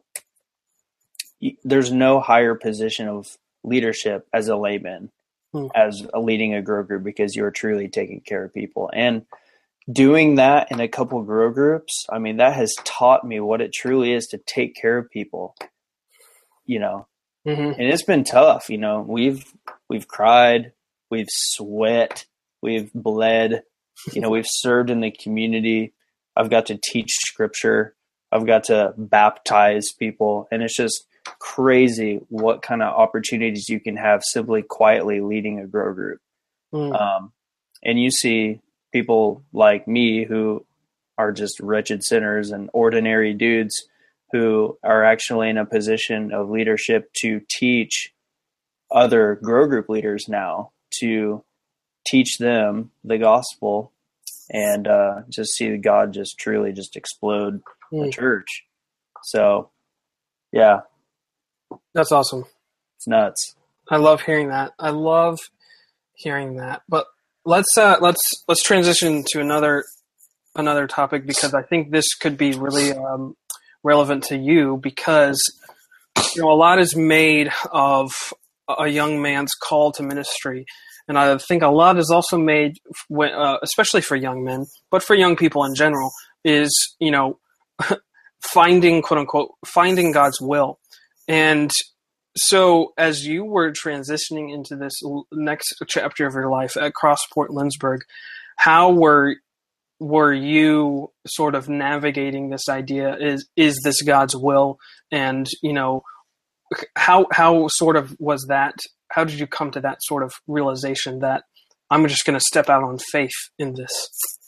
B: there's no higher position of leadership as a layman, hmm. as a leading a grow group, because you're truly taking care of people. And doing that in a couple grow groups, I mean, that has taught me what it truly is to take care of people, you know, mm-hmm. and it's been tough. You know, we've, we've cried, we've sweat, we've bled, you know, we've served in the community. I've got to teach scripture. I've got to baptize people. And it's just crazy what kind of opportunities you can have simply quietly leading a grow group. Mm. Um, and you see people like me who are just wretched sinners and ordinary dudes who are actually in a position of leadership to teach other grow group leaders now, to teach them the gospel, and uh, just see God just truly just explode mm. the church. So, yeah.
A: That's awesome.
B: It's nuts.
A: I love hearing that. I love hearing that. But let's uh, let's let's transition to another another topic, because I think this could be really um, relevant to you, because you know a lot is made of a young man's call to ministry, and I think a lot is also made, when, uh, especially for young men, but for young people in general, is you know finding quote unquote finding God's will. And so as you were transitioning into this next chapter of your life at Crossport Lindsborg, how were were you sort of navigating this idea? Is is this God's will? And, you know, how how sort of was that? How did you come to that sort of realization that I'm just going to step out on faith in this?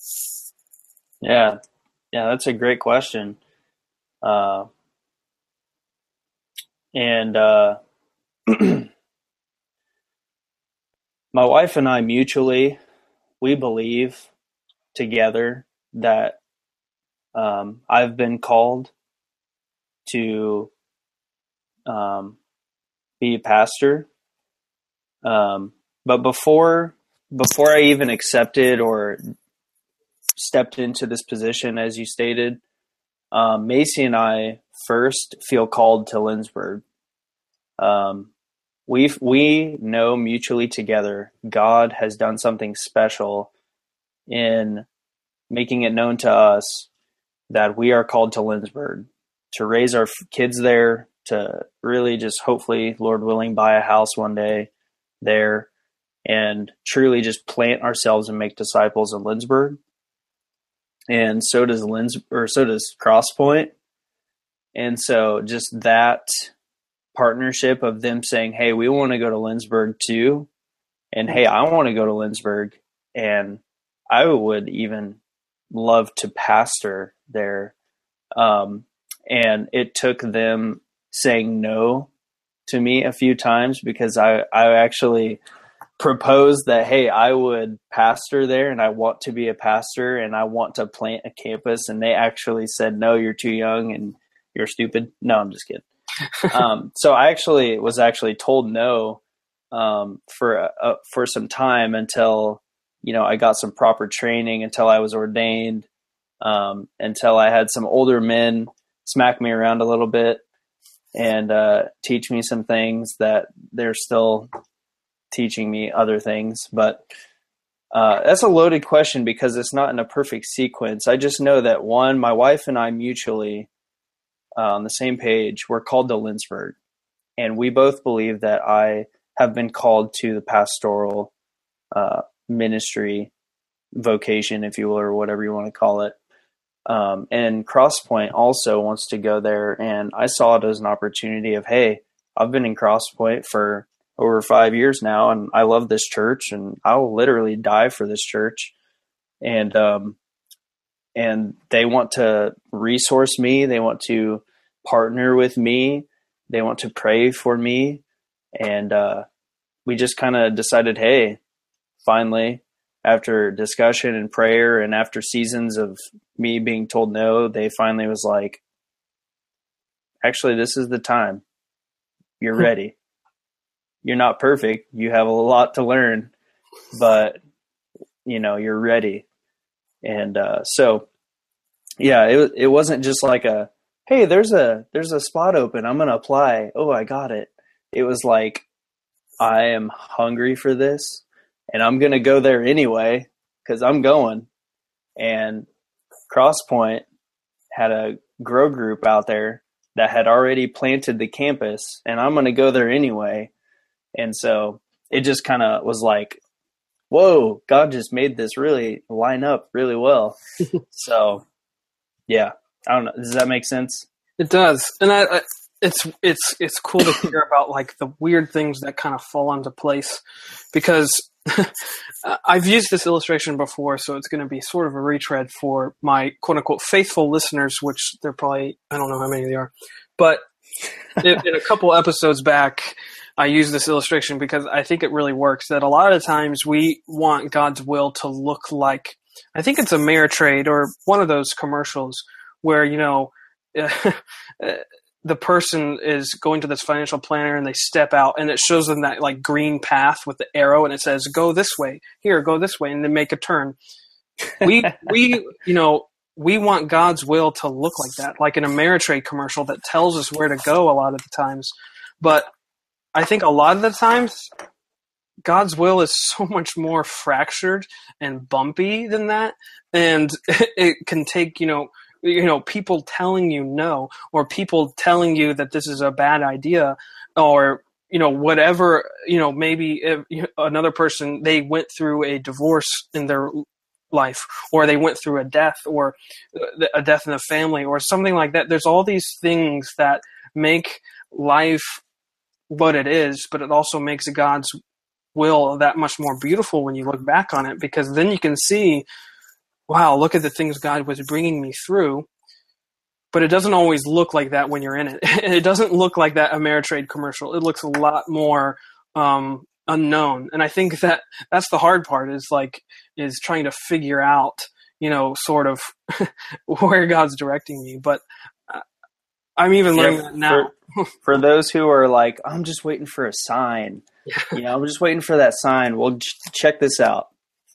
B: Yeah. Yeah, that's a great question. Uh And uh, my wife and I mutually, we believe together that um, I've been called to um, be a pastor. Um, but before before I even accepted or stepped into this position, as you stated, um, Macy and I first feel called to Lindsborg. Um, we we know mutually together God has done something special in making it known to us that we are called to Lindsborg, to raise our kids there, to really just hopefully, Lord willing, buy a house one day there, and truly just plant ourselves and make disciples in Lindsborg. And so does Linds or so does Crosspoint. And so just that partnership of them saying, hey, we want to go to Lindsborg too. And hey, I want to go to Lindsborg. And I would even love to pastor there. Um, and it took them saying no to me a few times, because I, I actually proposed that, hey, I would pastor there and I want to be a pastor and I want to plant a campus. And they actually said, no, you're too young and you're stupid. No, I'm just kidding. um, so I actually was actually told no um, for uh, for some time until, you know, I got some proper training, until I was ordained, um, until I had some older men smack me around a little bit and uh, teach me some things that they're still teaching me other things. But uh, that's a loaded question, because it's not in a perfect sequence. I just know that, one, my wife and I mutually Uh, on the same page, we're called to Lindsborg, and we both believe that I have been called to the pastoral uh, ministry vocation, if you will, or whatever you want to call it. Um, and Crosspoint also wants to go there, and I saw it as an opportunity of, hey, I've been in Crosspoint for over five years now, and I love this church, and I will literally die for this church. And um, and they want to resource me. They want to partner with me. They want to pray for me. And uh, we just kind of decided, hey, finally, after discussion and prayer and after seasons of me being told no, they finally was like, actually, this is the time. You're ready. You're not perfect. You have a lot to learn. but you know, you're ready. And uh, so, yeah, it it wasn't just like a, hey, there's a there's a spot open, I'm gonna apply. Oh, I got it. It was like, I am hungry for this, and I'm gonna go there anyway because I'm going. And Crosspoint had a grow group out there that had already planted the campus, and I'm gonna go there anyway. And so it just kind of was like, whoa, God just made this really line up really well. So, yeah, I don't know. Does that make sense?
A: It does. And I, I, it's it's it's cool to hear about like the weird things that kind of fall into place, because I've used this illustration before, so it's going to be sort of a retread for my quote unquote faithful listeners, which they're probably, I don't know how many they are, but in, in a couple episodes back, I use this illustration because I think it really works, that a lot of the times we want God's will to look like, I think it's Ameritrade or one of those commercials where, you know, the person is going to this financial planner and they step out and it shows them that like green path with the arrow and it says, go this way, here, go this way, and then make a turn. We, we, you know, we want God's will to look like that, like an Ameritrade commercial that tells us where to go a lot of the times. But I think a lot of the times God's will is so much more fractured and bumpy than that. And it can take, you know, you know, people telling you no, or people telling you that this is a bad idea, or, you know, whatever, you know, maybe if another person, they went through a divorce in their life, or they went through a death, or a death in the family, or something like that. There's all these things that make life what it is, but it also makes God's will that much more beautiful when you look back on it, because then you can see, wow, look at the things God was bringing me through. But it doesn't always look like that when you're in it. It doesn't look like that Ameritrade commercial. It looks a lot more um, unknown. And I think that that's the hard part, is like, is trying to figure out, you know, sort of where God's directing me. But uh, I'm even learning yeah, that now.
B: For, for those who are like, I'm just waiting for a sign. Yeah. You know, I'm just waiting for that sign. Well, ch- check this out.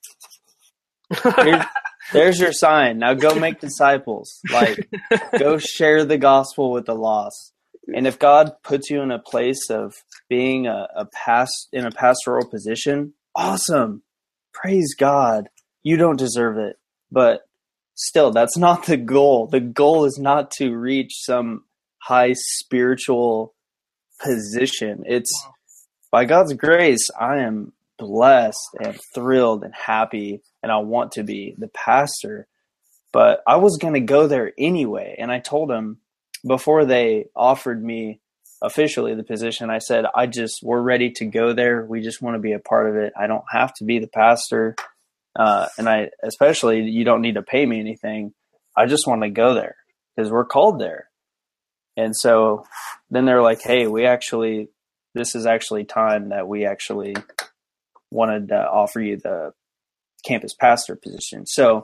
B: Here's, there's your sign. Now go make disciples. Like, go share the gospel with the lost. And if God puts you in a place of being a, a past in a pastoral position, awesome. Praise God. You don't deserve it. But still, that's not the goal. The goal is not to reach some high spiritual position. It's by God's grace, I am blessed and thrilled and happy, and I want to be the pastor. But I was going to go there anyway. And I told him before they offered me officially the position, I said, I just, we're ready to go there. We just want to be a part of it. I don't have to be the pastor. Uh, and I, especially, you don't need to pay me anything. I just want to go there because we're called there. And so then they're like, hey, we actually, this is actually time that we actually wanted to offer you the campus pastor position. So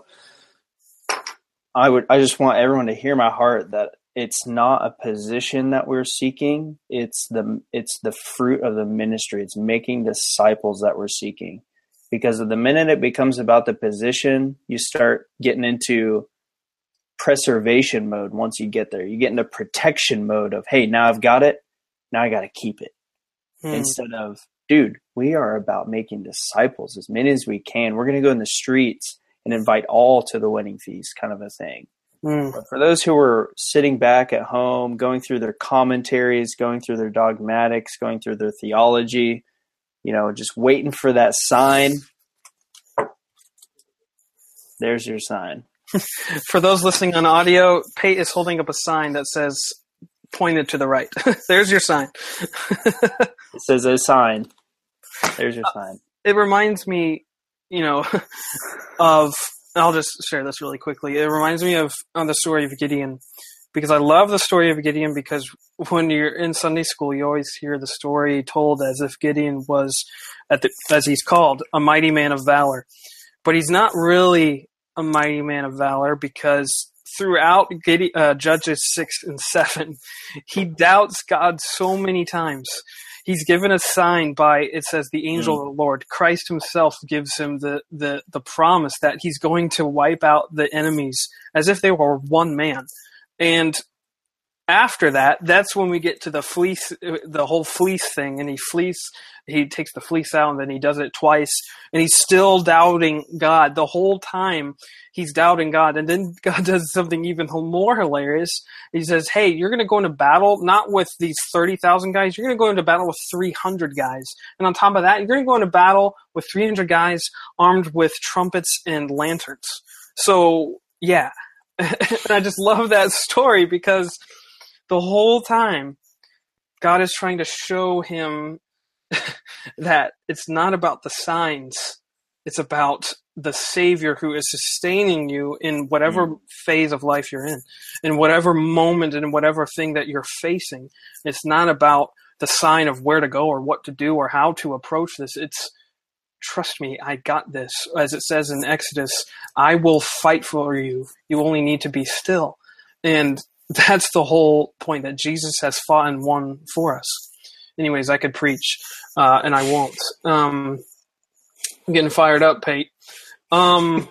B: I would, I just want everyone to hear my heart that it's not a position that we're seeking. It's the, it's the fruit of the ministry. It's making disciples that we're seeking. Because the minute it becomes about the position, you start getting into preservation mode. Once you get there, you get into protection mode of, hey, now I've got it. Now I got to keep it. Hmm. Instead of, dude, we are about making disciples as many as we can. We're going to go in the streets and invite all to the wedding feast, kind of a thing. Hmm. But for those who are sitting back at home, going through their commentaries, going through their dogmatics, going through their theology, you know, just waiting for that sign. There's your sign.
A: For those listening on audio, Pate is holding up a sign that says, pointed to the right. There's your sign.
B: It says a sign. There's your sign.
A: Uh, it reminds me, you know, of, I'll just share this really quickly. It reminds me of on the story of Gideon, because I love the story of Gideon, because when you're in Sunday school, you always hear the story told as if Gideon was, at the, as he's called, a mighty man of valor. But he's not really a mighty man of valor, because throughout Gideon, uh, Judges six and seven, he doubts God so many times. he's given a sign by, it says, the angel
B: Mm.
A: of the Lord. Christ himself gives him the, the, the promise that he's going to wipe out the enemies as if they were one man. And after that, that's when we get to the fleece, the whole fleece thing, and he fleece, he takes the fleece out, and then he does it twice, and he's still doubting God the whole time. He's doubting God, and then God does something even more hilarious. He says, "Hey, you're going to go into battle not with these thirty thousand guys. You're going to go into battle with three hundred guys, and on top of that, you're going to go into battle with three hundred guys armed with trumpets and lanterns." So, yeah, and I just love that story because the whole time, God is trying to show him that it's not about the signs. It's about the Savior who is sustaining you in whatever mm. phase of life you're in, in whatever moment and whatever thing that you're facing. It's not about the sign of where to go or what to do or how to approach this. It's, trust me, I got this. As it says in Exodus, I will fight for you. You only need to be still. And that's the whole point, that Jesus has fought and won for us. Anyways, I could preach, uh, and I won't. Um, I'm getting fired up, Pate. Um,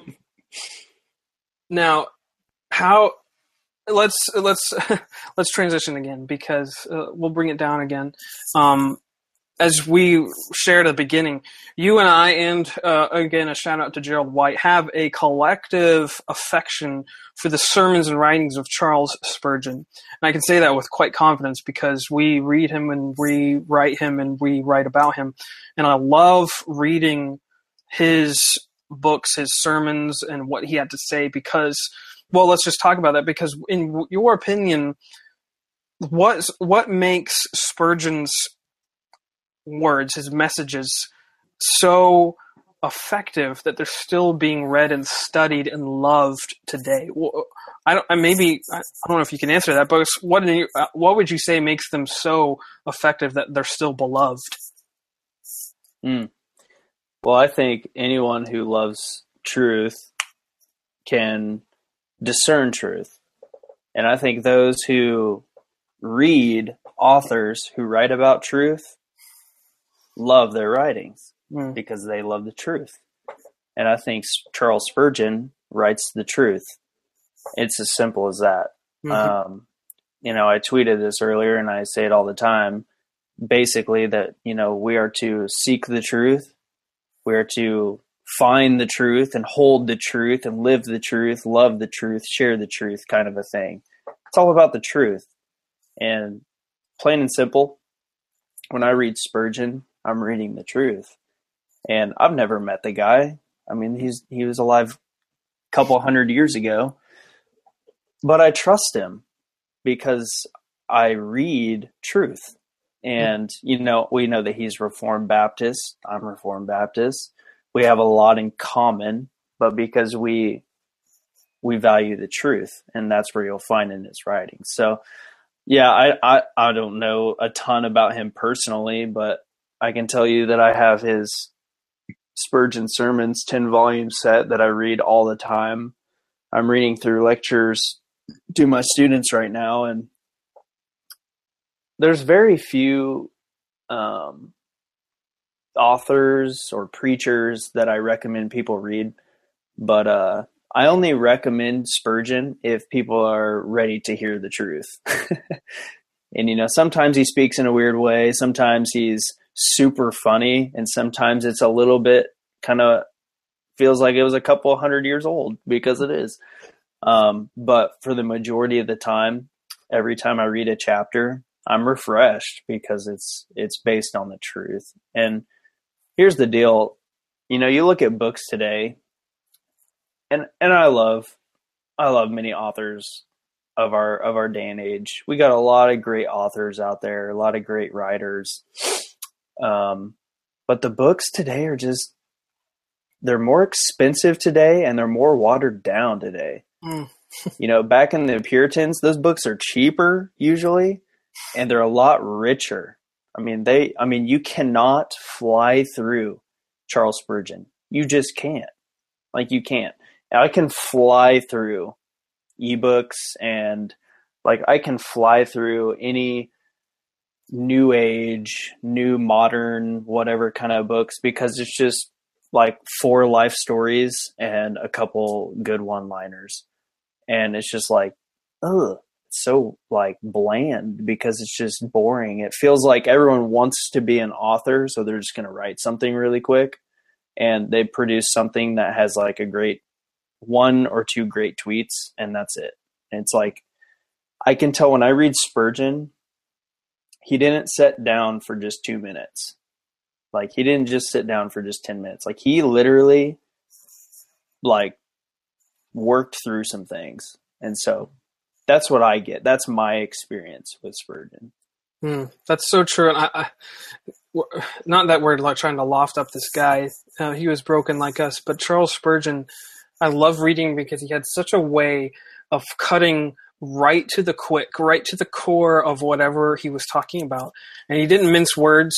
A: now, how? Let's let's let's transition again, because uh, we'll bring it down again. Um, as we shared at the beginning, you and I, and uh, again, a shout out to Gerald White, have a collective affection for the sermons and writings of Charles Spurgeon. And I can say that with quite confidence because we read him and we write him and we write about him. And I love reading his books, his sermons, and what he had to say because, well, let's just talk about that, because in your opinion, what what makes Spurgeon's words, his messages, so effective that they're still being read and studied and loved today? Well, I don't. Maybe I don't know if you can answer that, but what what would you say makes them so effective that they're still beloved?
B: Mm. Well, I think anyone who loves truth can discern truth, and I think those who read authors who write about truth love their writings mm. because they love the truth. And I think Charles Spurgeon writes the truth. It's as simple as that. Mm-hmm. Um, you know, I tweeted this earlier and I say it all the time, basically that, you know, we are to seek the truth. We are to find the truth and hold the truth and live the truth, love the truth, share the truth, kind of a thing. It's all about the truth. And plain and simple, when I read Spurgeon, I'm reading the truth. And I've never met the guy. I mean, he's he was alive a couple hundred years ago. But I trust him because I read truth. And, you know, we know that he's Reformed Baptist. I'm Reformed Baptist. We have a lot in common, but because we we value the truth, and that's where you'll find in his writings. So, yeah, I, I, I don't know a ton about him personally, but I can tell you that I have his Spurgeon Sermons ten volume set that I read all the time. I'm reading through lectures to my students right now, and there's very few um, authors or preachers that I recommend people read, but uh, I only recommend Spurgeon if people are ready to hear the truth. And, you know, sometimes he speaks in a weird way. Sometimes he's super funny. And sometimes it's a little bit kind of feels like it was a couple hundred years old, because it is. Um, but for the majority of the time, every time I read a chapter, I'm refreshed because it's, it's based on the truth. And here's the deal. You know, you look at books today, and, and I love, I love many authors of our, of our day and age. We got a lot of great authors out there, a lot of great writers. Um, but the books today are just, they're more expensive today, and they're more watered down today. Mm. You know, back in the Puritans, those books are cheaper usually, and they're a lot richer. I mean, they, I mean, you cannot fly through Charles Spurgeon. You just can't. Like, you can't. I can fly through ebooks, and like I can fly through any new age, new modern, whatever kind of books, because it's just like four life stories and a couple good one-liners. And it's just like, ugh, it's so like bland because it's just boring. It feels like everyone wants to be an author, so they're just going to write something really quick, and they produce something that has like a great one or two great tweets, and that's it. And it's like, I can tell when I read Spurgeon, he didn't sit down for just two minutes. Like, he didn't just sit down for just ten minutes. Like, he literally, like, worked through some things. And so that's what I get. That's my experience with Spurgeon.
A: Mm, that's so true. And I, I, not that we're like trying to loft up this guy. Uh, he was broken like us. But Charles Spurgeon, I love reading because he had such a way of cutting right to the quick, right to the core of whatever he was talking about. And he didn't mince words,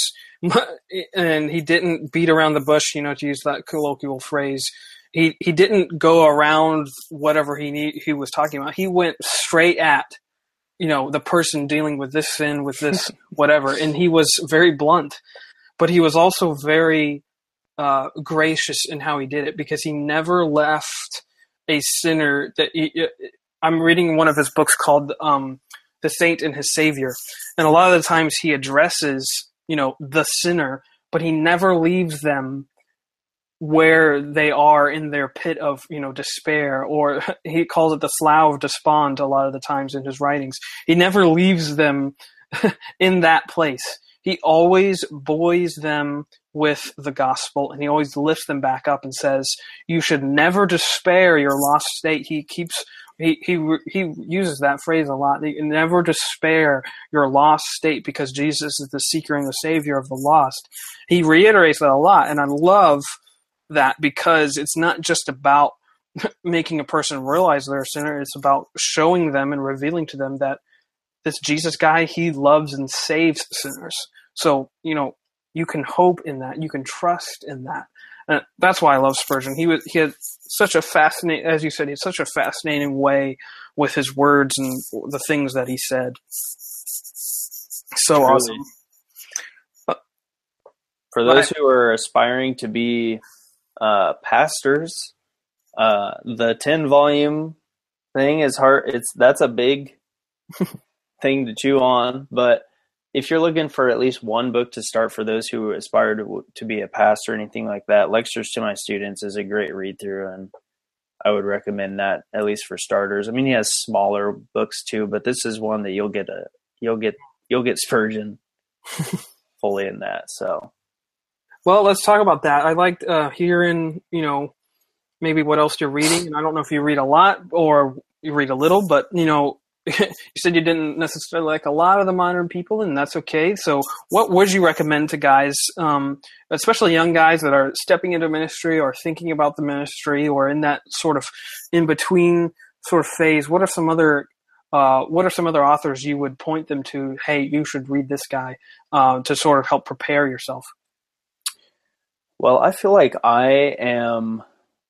A: and he didn't beat around the bush, you know, to use that colloquial phrase. He he didn't go around whatever he need, he was talking about. He went straight at, you know, the person dealing with this sin, with this whatever. And he was very blunt, but he was also very uh, gracious in how he did it, because he never left a sinner that he, I'm reading one of his books called um, The Saint and His Savior. And a lot of the times he addresses, you know, the sinner, but he never leaves them where they are in their pit of, you know, despair, or he calls it the slough of despond a lot of the times in his writings. He never leaves them in that place. He always buoys them with the gospel, and he always lifts them back up and says, you should never despair your lost state. He keeps, he, he, he uses that phrase a lot. Never despair your lost state, because Jesus is the seeker and the savior of the lost. He reiterates that a lot. And I love that, because it's not just about making a person realize they're a sinner. It's about showing them and revealing to them that this Jesus guy, he loves and saves sinners. So, you know, you can hope in that. You can trust in that. And that's why I love Spurgeon. He was, he had such a fascinating, as you said, he had such a fascinating way with his words and the things that he said. So Truly. Awesome. But,
B: For those I, who are aspiring to be uh, pastors, uh, the ten volume thing is hard. It's, that's a big thing to chew on, but if you're looking for at least one book to start for those who aspire to to be a pastor or anything like that, Lectures to My Students is a great read through, and I would recommend that, at least for starters. I mean, he has smaller books too, but this is one that you'll get a you'll get you'll get Spurgeon fully in that. So,
A: well, let's talk about that. I liked uh, hearing, you know, maybe what else you're reading, and I don't know if you read a lot or you read a little, but you know. You said you didn't necessarily like a lot of the modern people, and that's okay. So what would you recommend to guys, um, especially young guys that are stepping into ministry or thinking about the ministry or in that sort of in-between sort of phase? What are some other uh, what are some other authors you would point them to? Hey, you should read this guy uh, to sort of help prepare yourself.
B: Well, I feel like I am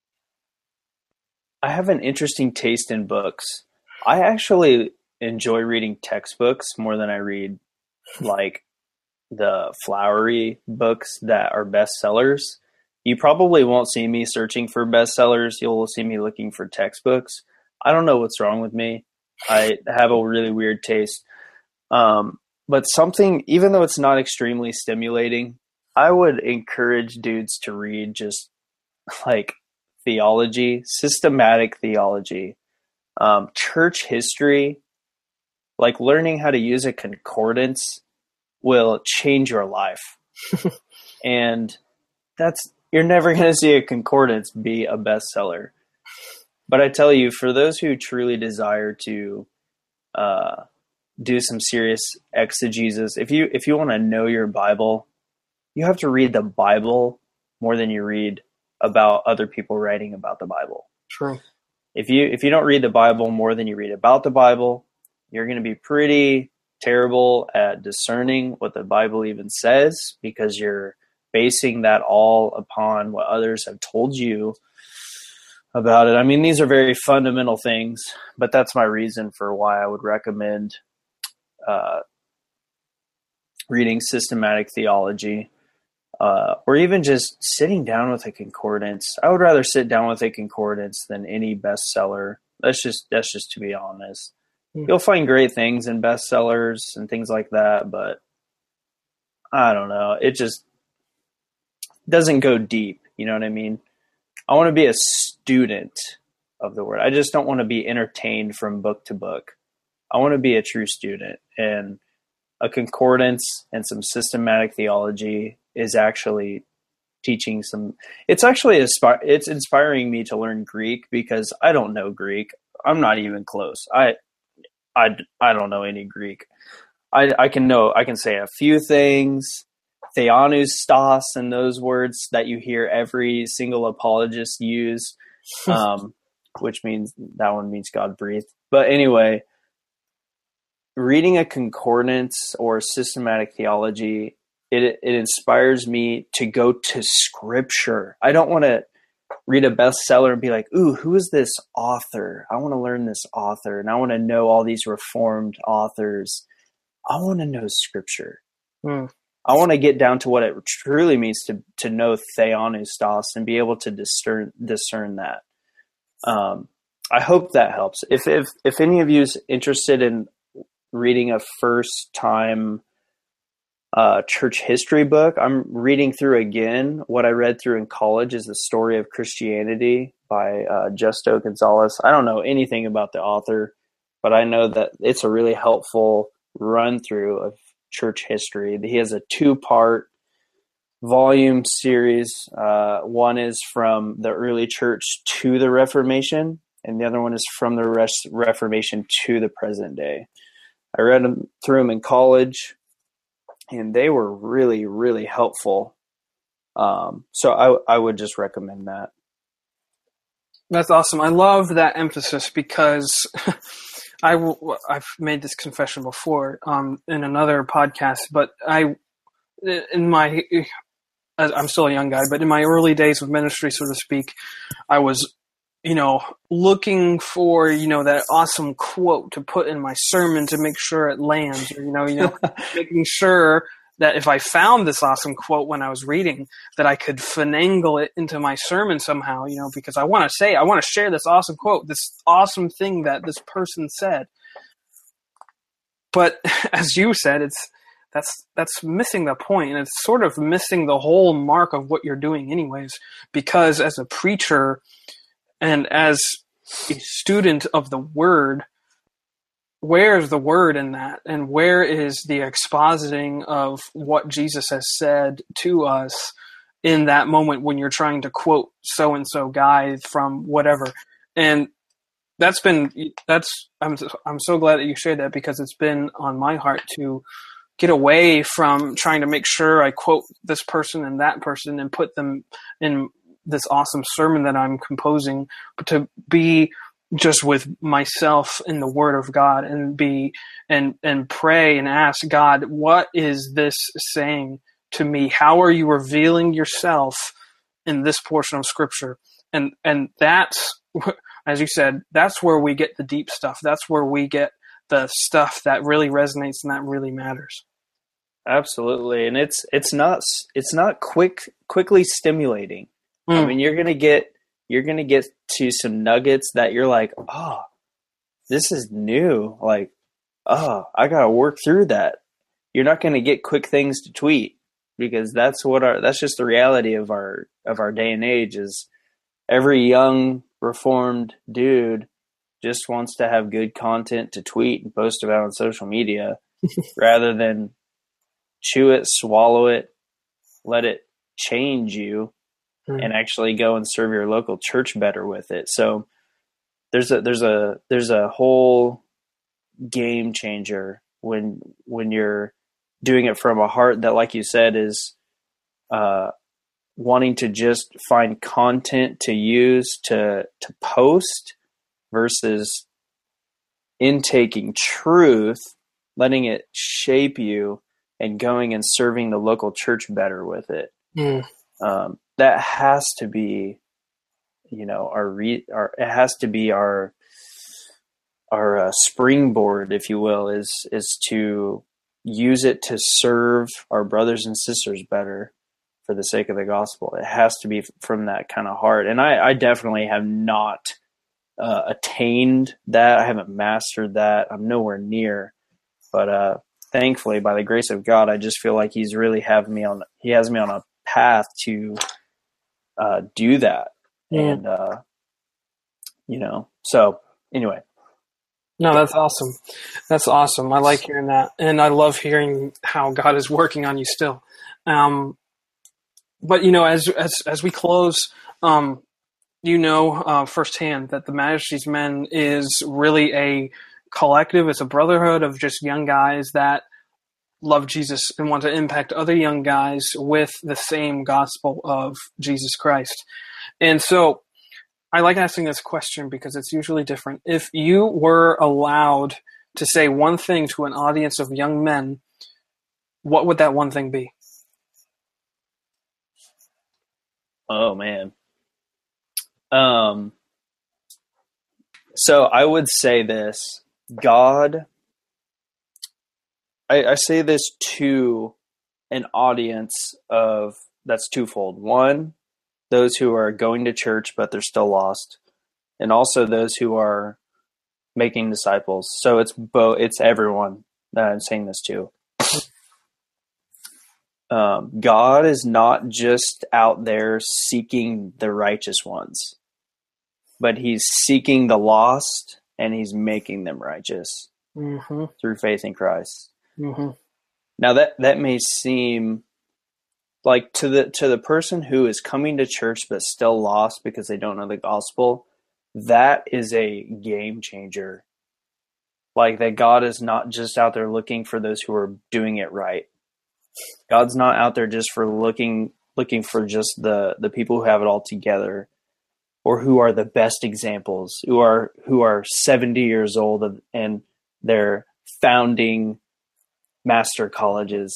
B: I have an interesting taste in books. I actually enjoy reading textbooks more than I read like the flowery books that are bestsellers. You probably won't see me searching for bestsellers. You'll see me looking for textbooks. I don't know what's wrong with me. I have a really weird taste. Um, but something, even though it's not extremely stimulating, I would encourage dudes to read just like theology, systematic theology. Um, church history, like learning how to use a concordance will change your life. And that's, you're never going to see a concordance be a bestseller. But I tell you, for those who truly desire to uh, do some serious exegesis, if you, if you want to know your Bible, you have to read the Bible more than you read about other people writing about the Bible.
A: True.
B: If you if you don't read the Bible more than you read about the Bible, you're going to be pretty terrible at discerning what the Bible even says, because you're basing that all upon what others have told you about it. I mean, these are very fundamental things, but that's my reason for why I would recommend uh, reading systematic theology, uh, or even just sitting down with a concordance. I would rather sit down with a concordance than any bestseller. That's just that's just to be honest. Mm. You'll find great things in bestsellers and things like that, but I don't know. It just doesn't go deep. You know what I mean? I want to be a student of the word. I just don't want to be entertained from book to book. I want to be a true student, and a concordance and some systematic theology is actually teaching some, it's actually, aspi- it's inspiring me to learn Greek because I don't know Greek. I'm not even close. I, I, I don't know any Greek. I, I can know, I can say a few things, theanustos, and those words that you hear every single apologist use, um, which means that one means God breathed. But anyway, reading a concordance or systematic theology, it it inspires me to go to scripture. I don't want to read a bestseller and be like, ooh, who is this author? I want to learn this author, and I want to know all these reformed authors. I want to know scripture. Hmm. I want to get down to what it truly means to to know theanustos and be able to discern discern that. Um, I hope that helps. If if if any of you is interested in reading a first time uh, church history book, I'm reading through again what I read through in college is The Story of Christianity by uh, Justo Gonzalez. I don't know anything about the author, but I know that it's a really helpful run through of church history. He has a two part volume series. Uh, one is from the early church to the Reformation, and the other one is from the Res- Reformation to the present day. I read them through them in college, and they were really, really helpful. Um, so I, I would just recommend that.
A: That's awesome. I love that emphasis because I w- I've made this confession before um, in another podcast, but I, in my, I'm still a young guy, but in my early days of ministry, so to speak, I was, you know, looking for, you know, that awesome quote to put in my sermon to make sure it lands, or, you know, you know, making sure that if I found this awesome quote when I was reading, that I could finagle it into my sermon somehow, you know, because I want to say, I want to share this awesome quote, this awesome thing that this person said. But as you said, it's, that's, that's missing the point, and it's sort of missing the whole mark of what you're doing anyways, because as a preacher and as a student of the word, where is the word in that? And where is the expositing of what Jesus has said to us in that moment when you're trying to quote so-and-so guy from whatever? And that's been, that's, I'm, I'm so glad that you shared that, because it's been on my heart to get away from trying to make sure I quote this person and that person and put them in this awesome sermon that I'm composing, but to be just with myself in the word of God and be, and, and pray and ask God, what is this saying to me? How are you revealing yourself in this portion of scripture? And, and that's, as you said, that's where we get the deep stuff. That's where we get the stuff that really resonates and that really matters.
B: Absolutely. And it's, it's not, it's not quick, quickly stimulating. Mm. I mean, you're going to get, you're going to get to some nuggets that you're like, oh, this is new. Like, oh, I got to work through that. You're not going to get quick things to tweet, because that's what our, that's just the reality of our, of our day and age is every young reformed dude just wants to have good content to tweet and post about on social media rather than chew it, swallow it, let it change you, and actually go and serve your local church better with it. So there's a there's a there's a whole game changer when when you're doing it from a heart that, like you said, is uh, wanting to just find content to use to to post versus intaking truth, letting it shape you, and going and serving the local church better with it. Mm. Um, that has to be, you know, our, re- our it has to be our, our uh, springboard, if you will, is, is to use it to serve our brothers and sisters better for the sake of the gospel. It has to be from that kind of heart. And I, I definitely have not uh, attained that. I haven't mastered that. I'm nowhere near. But uh, thankfully, by the grace of God, I just feel like he's really have me on, he has me on a path to uh, do that. Yeah. And, uh, you know, so anyway.
A: No, that's awesome. That's awesome. I like hearing that. And I love hearing how God is working on you still. Um, but, you know, as as as we close, um, you know uh, firsthand that the Majesty's Men is really a collective. It's a brotherhood of just young guys that love Jesus and want to impact other young guys with the same gospel of Jesus Christ. And so I like asking this question because it's usually different. If you were allowed to say one thing to an audience of young men, what would that one thing be?
B: Oh, man. Um. So I would say this. God, I, I say this to an audience of, that's twofold. One, those who are going to church, but they're still lost. And also those who are making disciples. So it's both, it's everyone that I'm saying this to. Um, God is not just out there seeking the righteous ones, but he's seeking the lost and he's making them righteous mm-hmm. through faith in Christ. Mm-hmm. Now that, that may seem like to the to the person who is coming to church but still lost because they don't know the gospel, that is a game changer. Like that God is not just out there looking for those who are doing it right. God's not out there just for looking looking for just the, the people who have it all together or who are the best examples, who are who are seventy years old and they're founding master colleges.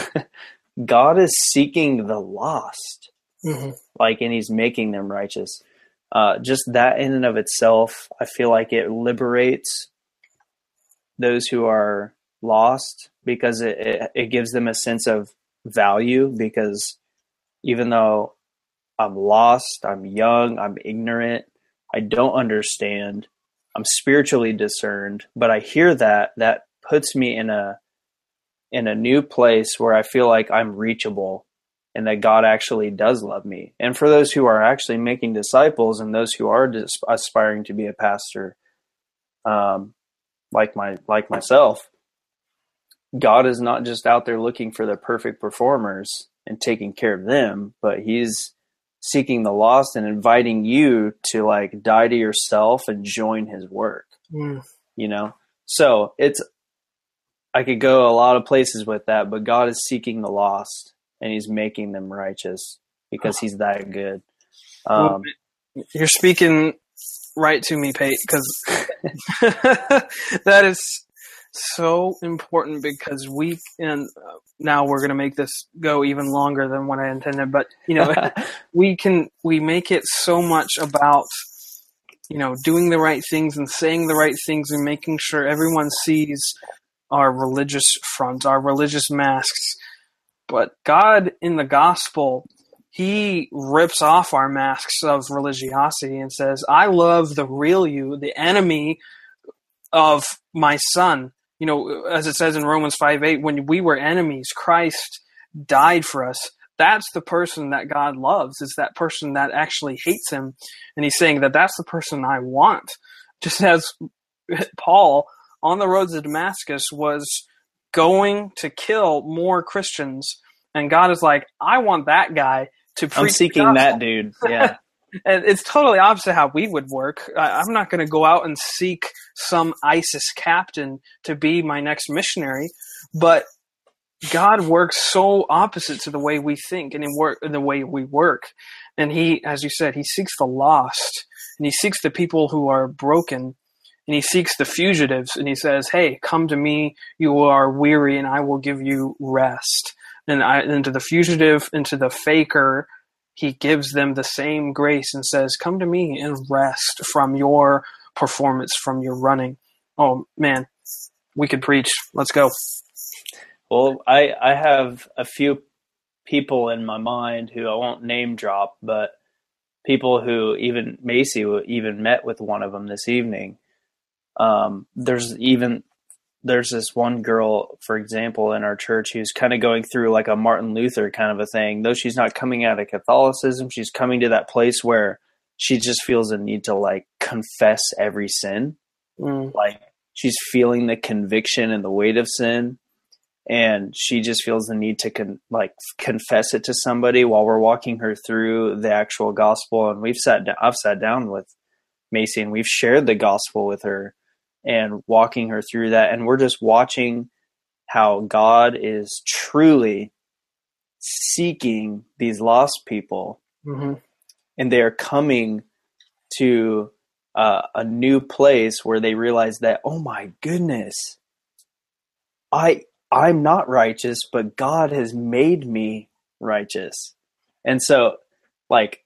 B: God is seeking the lost, mm-hmm. like, and he's making them righteous. Uh, just that in and of itself, I feel like it liberates those who are lost because it, it, it gives them a sense of value because even though I'm lost, I'm young, I'm ignorant, I don't understand, I'm spiritually discerned, but I hear that, that puts me in a in a new place where I feel like I'm reachable and that God actually does love me. And for those who are actually making disciples and those who are dis- aspiring to be a pastor, um, like my, like myself, God is not just out there looking for the perfect performers and taking care of them, but he's seeking the lost and inviting you to like die to yourself and join his work, mm. you know? So it's, I could go a lot of places with that, but God is seeking the lost and he's making them righteous because he's that good. Um,
A: well, you're speaking right to me, Pate, because that is so important because we, and now we're going to make this go even longer than what I intended, but you know, we can, we make it so much about, you know, doing the right things and saying the right things and making sure everyone sees our religious front, our religious masks. But God in the gospel, he rips off our masks of religiosity and says, I love the real you, the enemy of my son. You know, as it says in Romans five eight, when we were enemies, Christ died for us. That's the person that God loves, is that person that actually hates him. And he's saying that that's the person I want. Just as Paul on the roads to Damascus was going to kill more Christians. And God is like, I want that guy to preach.
B: I'm seeking that dude. Yeah.
A: And it's totally opposite how we would work. I, I'm not going to go out and seek some ISIS captain to be my next missionary, but God works so opposite to the way we think and in work, in the way we work. And he, as you said, he seeks the lost and he seeks the people who are broken and he seeks the fugitives and he says, hey, come to me, you are weary and I will give you rest. And, I, and to the fugitive and to the faker, he gives them the same grace and says, come to me and rest from your performance, from your running. Oh man, we could preach. Let's go.
B: Well, I, I have a few people in my mind who I won't name drop, but people who even Macy even met with one of them this evening. Um, there's even there's this one girl, for example, in our church who's kind of going through like a Martin Luther kind of a thing. Though she's not coming out of Catholicism, she's coming to that place where she just feels a need to like confess every sin. Mm. Like she's feeling the conviction and the weight of sin. And she just feels the need to con- like confess it to somebody while we're walking her through the actual gospel. And we've sat down, I've sat down with Macy and we've shared the gospel with her and walking her through that. And we're just watching how God is truly seeking these lost people. Mm-hmm. And they are coming to uh, a new place where they realize that, oh my goodness, I, I'm not righteous, but God has made me righteous. And so, like,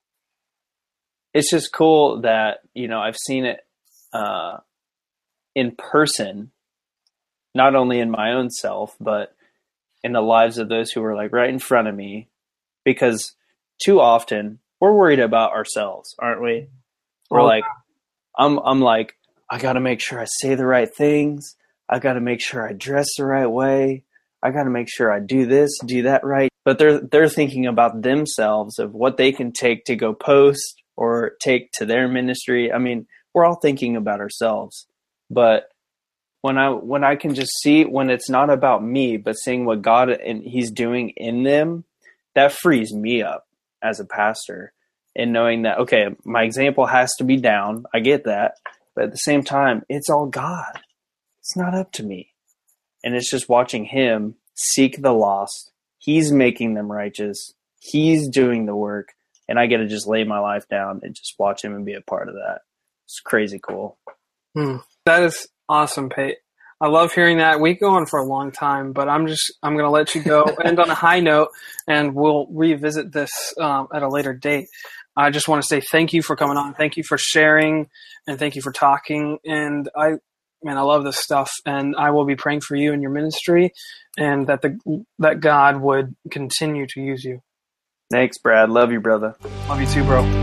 B: it's just cool that, you know, I've seen it uh, in person, not only in my own self, but in the lives of those who were, like, right in front of me. Because too often, we're worried about ourselves, aren't we? We're oh. like, I'm, I'm like, I got to make sure I say the right things. I got to make sure I dress the right way. I got to make sure I do this, do that right. But they're they're thinking about themselves, of what they can take to go post or take to their ministry. I mean, we're all thinking about ourselves. But when I when I can just see when it's not about me, but seeing what God and He's doing in them, that frees me up as a pastor, and knowing that, okay, my example has to be down. I get that. But at the same time, it's all God. It's not up to me. And it's just watching Him seek the lost. He's making them righteous. He's doing the work. And I get to just lay my life down and just watch Him and be a part of that. It's crazy cool.
C: Hmm. That is awesome, Pate. I love hearing that. We go on for a long time, but I'm just, I'm going to let you go, end on a high note, and we'll revisit this um, at a later date. I just want to say thank you for coming on. Thank you for sharing, and thank you for talking. And I, Man, I love this stuff, and I will be praying for you and your ministry, and that the that God would continue to use you.
B: Thanks, Brad. Love you, brother.
C: Love you too, bro.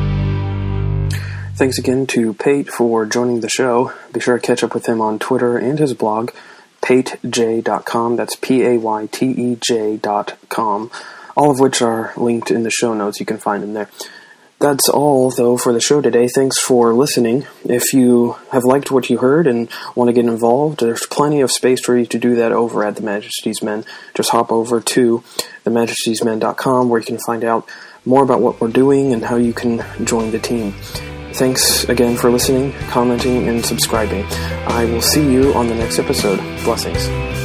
A: Thanks again to Pate for joining the show. Be sure to catch up with him on Twitter and his blog, pate j dot com. That's P A Y T E J dot com. All of which are linked in the show notes. You can find them there. That's all, though, for the show today. Thanks for listening. If you have liked what you heard and want to get involved, there's plenty of space for you to do that over at The Majesty's Men. Just hop over to the majesties men dot com, where you can find out more about what we're doing and how you can join the team. Thanks again for listening, commenting, and subscribing. I will see you on the next episode. Blessings.